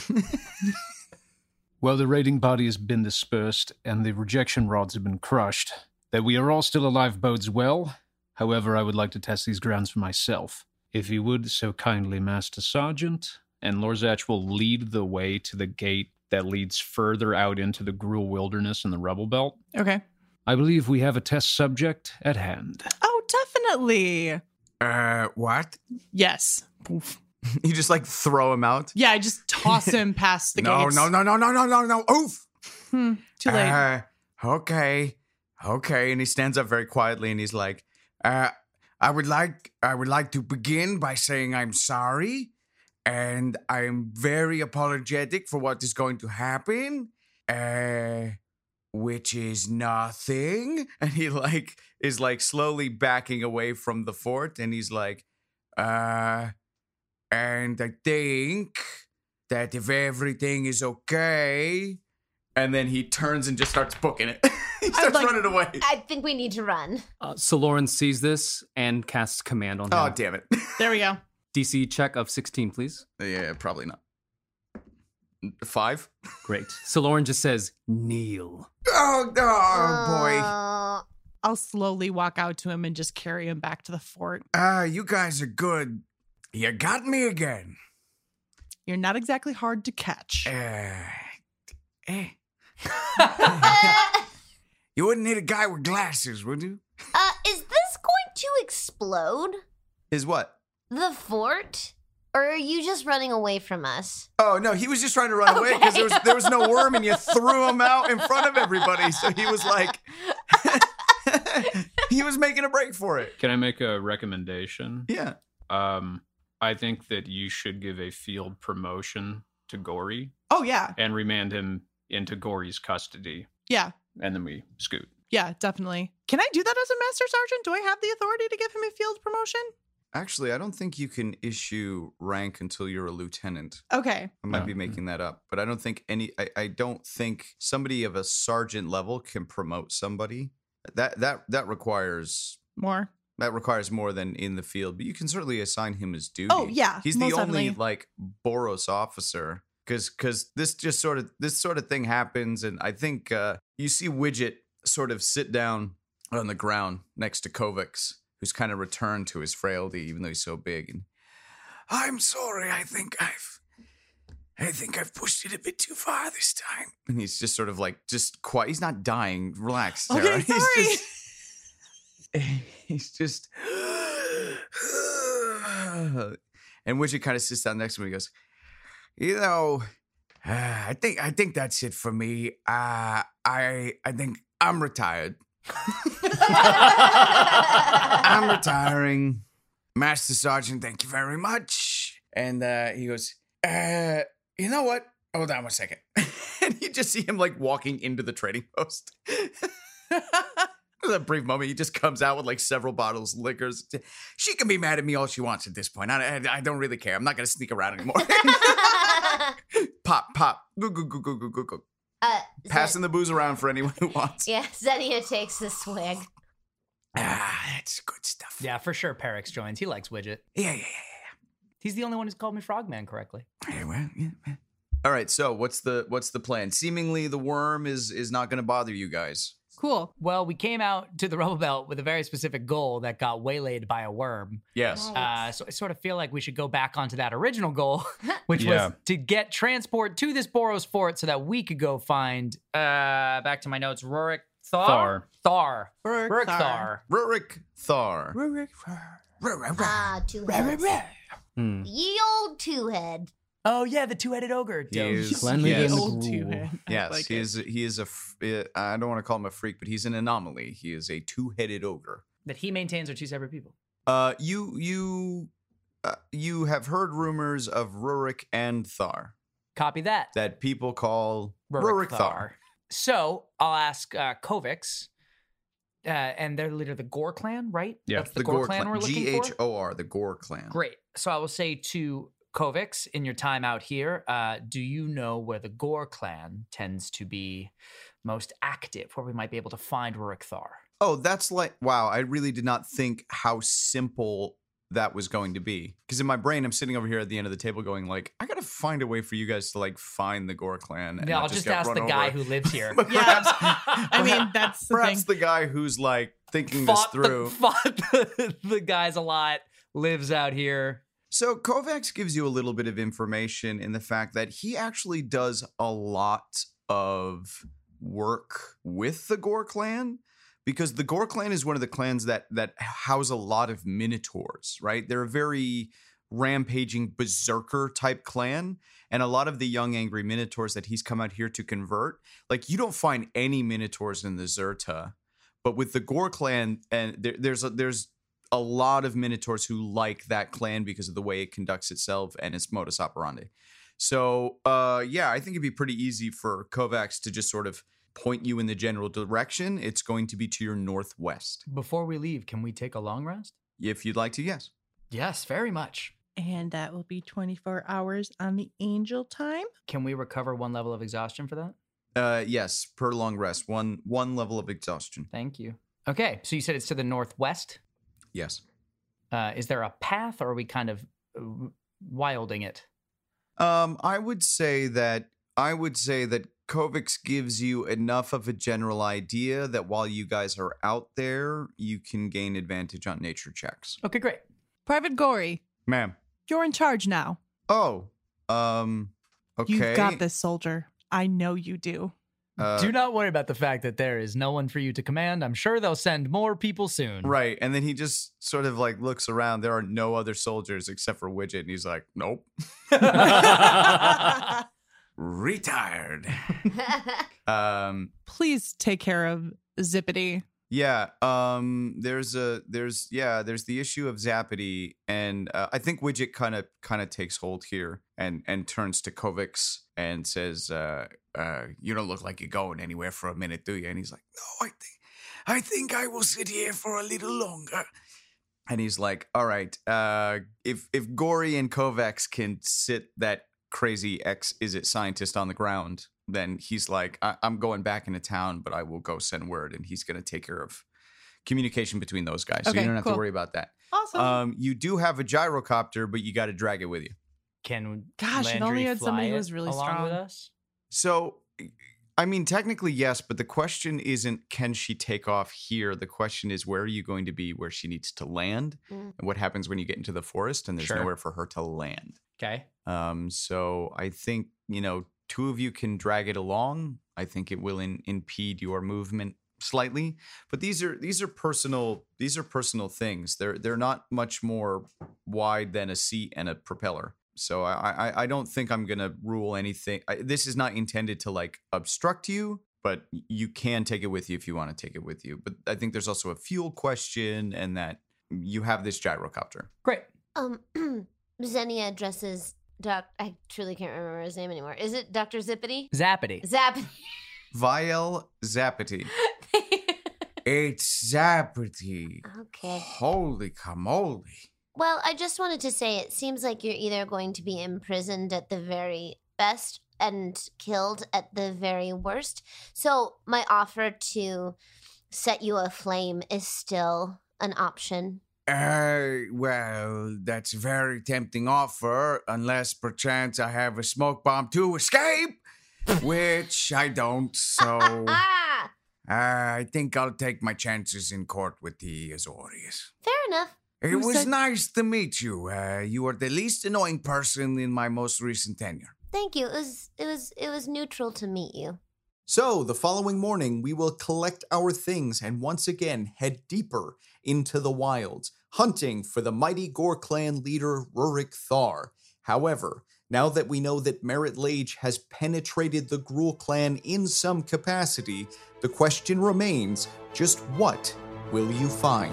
Well, the raiding party has been dispersed and the rejection rods have been crushed. That we are all still alive bodes well. However, I would like to test these grounds for myself. If you would so kindly, Master Sergeant, and Lorzach will lead the way to the gate that leads further out into the Gruul wilderness and the Rebel Belt. Okay. I believe we have a test subject at hand. Oh, definitely. Uh, what? Yes. Oof. You just like throw him out. Yeah, I just toss him past the no, gates. no, no, no, no, no, no, no. Oof. Hmm, too late. Uh, okay, okay. And he stands up very quietly and he's like, uh, I would like, I would like to begin by saying I'm sorry, and I'm very apologetic for what is going to happen. Uh, which is nothing. And he like is like slowly backing away from the fort. And he's like, uh, and I think that if everything is okay. And then he turns and just starts booking it. He starts like- running away. I think we need to run. Uh, Soloran sees this and casts command on him. Oh, damn it. There we go. D C check of sixteen, please. Yeah, probably not. Five? Great. Soloran just says, kneel. Oh, oh boy. Uh, I'll slowly walk out to him and just carry him back to the fort. Ah, uh, you guys are good. You got me again. You're not exactly hard to catch. Uh, eh. You wouldn't hit a guy with glasses, would you? uh, is this going to explode? Is what? The fort? Or are you just running away from us? Oh, no, he was just trying to run away because there was, there was no worm and you threw him out in front of everybody. So he was like, he was making a break for it. Can I make a recommendation? Yeah. Um, I think that you should give a field promotion to Gory Oh, yeah. and remand him into Gory's custody, Yeah. and then we scoot. Yeah, definitely. Can I do that as a master sergeant? Do I have the authority to give him a field promotion? Actually, I don't think you can issue rank until you're a lieutenant. Okay. I might Oh. be making that up, but I don't think any. I, I don't think somebody of a sergeant level can promote somebody. That that that requires More. that requires more than in the field. But you can certainly assign him his duty. Oh, yeah, he's the most only definitely. like Boros officer because because this just sort of this sort of thing happens, and I think uh, you see Widget sort of sit down on the ground next to Kovacs, who's kind of returned to his frailty, even though he's so big. And I'm sorry, I think I've, I think I've pushed it a bit too far this time. And he's just sort of like, just quiet. He's not dying. Relax, Sarah. Okay, sorry. He's just, he's just, and Widget kind of sits down next to me and goes, you know, uh, I think, I think that's it for me. Uh, I, I think I'm retired. I'm retiring. Master Sergeant, thank you very much. And uh, he goes, uh, you know what? Hold on one second. And you just see him like walking into the trading post. For a brief moment, he just comes out with like several bottles of liquors. She can be mad at me all she wants at this point. I, I, I don't really care. I'm not going to sneak around anymore. Pop, pop. Go, go, go, go, go, go, go. Uh, Passing the booze around for anyone who wants. yeah, Xenia takes a swig. Ah, that's good stuff. Yeah, for sure. Perix joins. He likes Widget. Yeah, yeah, yeah, He's the only one who's called me Frogman correctly. yeah. Yeah, well, yeah, yeah. All right, so what's the what's the plan? Seemingly, the worm is is not going to bother you guys. Cool. Well, we came out to the Rubble Belt with a very specific goal that got waylaid by a worm. Yes. Uh, so I sort of feel like we should go back onto that original goal, which Yeah. was to get transport to this Boros fort so that we could go find, uh, back to my notes, Rurik Thar? Thar. Thar. Rurik Rurik Thar. Thar. Rurik Thar. Rurik Thar. Ah, two heads. Hmm. Ye old two head. Oh, yeah, the two-headed ogre. He Dope. is- Cleanliness yes. and Old rule. two-head. I Yes, like he it. is. He is a. f- uh, I don't want to call him a freak, but he's an anomaly. He is a two-headed ogre. That he maintains are two separate people. Uh, you you uh, you have heard rumors of Rurik and Thar Copy that. that people call Rurik Rurik Thar. So I'll ask uh, Kovacs, uh, and they're the leader of the Gore clan, right? Yeah. That's the, Gore, clan, we're looking G H for. O R, the Gore clan. Great. So I will say to Kovacs, in your time out here, uh, do you know where the Gore clan tends to be most active, where we might be able to find Rurik Thar? Oh, that's like, wow, I really did not think how simple that was going to be. Because in my brain, I'm sitting over here at the end of the table going like, I gotta find a way for you guys to like find the Gore clan. And Yeah, not I'll just just get ask run the guy over. who lives here. But Yeah. perhaps, I mean, that's the perhaps thing. the guy who's like thinking fought this through. The, fought the, the guys a lot, lives out here. So Kovacs gives you a little bit of information in the fact that he actually does a lot of work with the Gore clan, because the Gore clan is one of the clans that that house a lot of minotaurs, right? They're a very rampaging berserker type clan, and a lot of the young angry minotaurs that he's come out here to convert, like you don't find any minotaurs in the Zerta, but with the Gore clan, and there, there's a, there's a lot of minotaurs who like that clan because of the way it conducts itself and its modus operandi. So, uh, yeah, I think it'd be pretty easy for Kovacs to just sort of point you in the general direction, it's going to be to your northwest. Before we leave, can we take a long rest? If you'd like to, yes. Yes, very much. And that will be twenty-four hours on the angel time. Can we recover one level of exhaustion for that? Uh, yes, per long rest, one one level of exhaustion. Thank you. Okay, so you said it's to the northwest? Yes. Uh, is there a path, or are we kind of uh, wilding it? Um, I would say that I would say that Kovacs gives you enough of a general idea that while you guys are out there, you can gain advantage on nature checks. Okay, great. Private Gory, Ma'am. you're in charge now. Oh, um, okay. You've got this, soldier. I know you do. Uh, Do not worry about the fact that there is no one for you to command. I'm sure they'll send more people soon. Right, and then he just sort of like looks around. There are no other soldiers except for Widget, and he's like, "Nope." Retired. um, Please take care of Zippity. yeah. Um, there's a there's yeah there's the issue of Zappity, and uh, I think Widget kind of kind of takes hold here and and turns to Kovacs and says, uh, uh, "You don't look like you're going anywhere for a minute, do you?" And he's like, "No, I think I think I will sit here for a little longer." And he's like, "All right, uh, if if Gory and Kovacs can sit that crazy ex is it scientist on the ground, then he's like, I- I'm going back into town, but I will go send word, and he's going to take care of communication between those guys. So Okay, you don't have cool. to worry about that. Awesome. Um, you do have a gyrocopter, but you got to drag it with you. Can Gosh, it Landry only had fly somebody who it was really along strong. with us? So, I mean, technically, yes, but the question isn't can she take off here? The question is where are you going to be where she needs to land? Mm. And what happens when you get into the forest and there's Sure. nowhere for her to land? Okay. Um, so I think, you know, two of you can drag it along. I think it will in, impede your movement slightly, but these are these are personal these are personal things. They're they're not much more wide than a seat and a propeller. So I I, I don't think I'm gonna rule anything. I, this is not intended to like obstruct you, but you can take it with you if you want to take it with you. But I think there's also a fuel question, and that you have this gyrocopter. Great. Um, Xenia addresses Doc. I truly can't remember his name anymore. Is it Doctor Zippity? Zappity. Zap. Vial Zappity. It's Zappity. Okay. Holy camole. Well, I just wanted to say it seems like you're either going to be imprisoned at the very best and killed at the very worst. So my offer to set you aflame is still an option. Uh, well, that's a very tempting offer, unless perchance I have a smoke bomb to escape, which I don't, so Ah, uh, I think I'll take my chances in court with the Azorius. fair enough. It Who was said- nice to meet you. Uh, you are the least annoying person in my most recent tenure. Thank you. It was it was it was neutral to meet you. So, the following morning, we will collect our things and once again head deeper into the wilds, hunting for the mighty Gore clan leader Rurik Thar. However, now that we know that Merit Lage has penetrated the Gruul clan in some capacity, the question remains, just what will you find?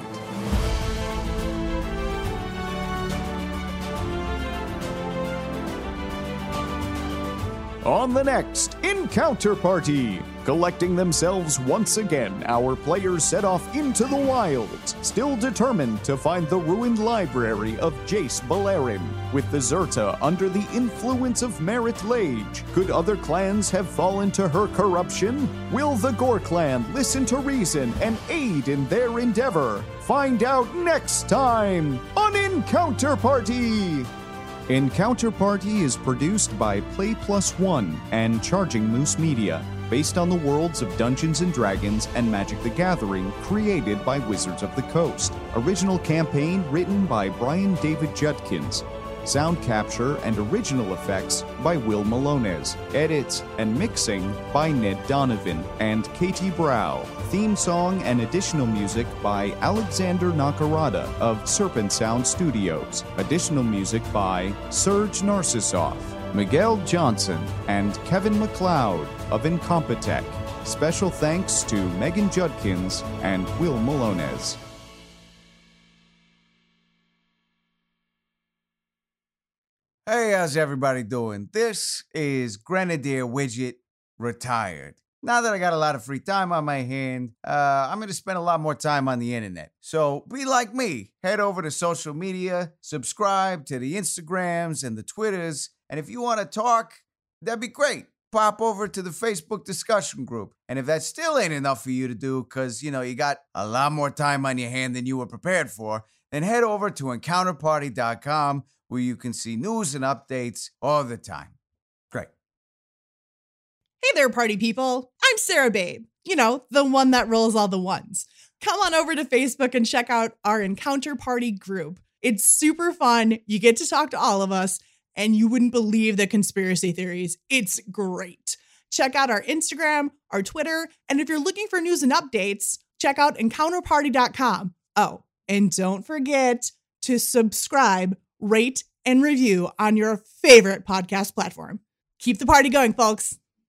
On the next Encounter Party, collecting themselves once again, our players set off into the wilds, still determined to find the ruined library of Jace Balerin. With the Zerta under the influence of Merit Lage, could other clans have fallen to her corruption? Will the Gore clan listen to reason and aid in their endeavor? Find out next time on Encounter Party! Encounter Party is produced by Play Plus One and Charging Moose Media, based on the worlds of Dungeons and Dragons and Magic the Gathering, created by Wizards of the Coast. Original campaign written by Brian David Judkins. Sound capture and original effects by Will Malones. Edits and mixing by Ned Donovan and Katie Brow. Theme song and additional music by Alexander Nakarada of Serpent Sound Studios. Additional music by Serge Narcissoff, Miguel Johnson, and Kevin MacLeod of Incompetech. Special thanks to Megan Judkins and Will Malones. Hey, how's everybody doing? This is Grenadier Widget Retired. Now that I got a lot of free time on my hand, uh, I'm going to spend a lot more time on the internet. So be like me. Head over to social media, subscribe to the Instagrams and the Twitters, and if you want to talk, that'd be great. Pop over to the Facebook discussion group. And if that still ain't enough for you to do, because, you know, you got a lot more time on your hand than you were prepared for, then head over to encounter party dot com where you can see news and updates all the time. Great. Hey there, party people. I'm Sarah Babe, you know, the one that rolls all the ones. Come on over to Facebook and check out our Encounter Party group. It's super fun. You get to talk to all of us, and you wouldn't believe the conspiracy theories. It's great. Check out our Instagram, our Twitter, and if you're looking for news and updates, check out encounter party dot com. Oh, and don't forget to subscribe, rate, and review on your favorite podcast platform. Keep the party going, folks.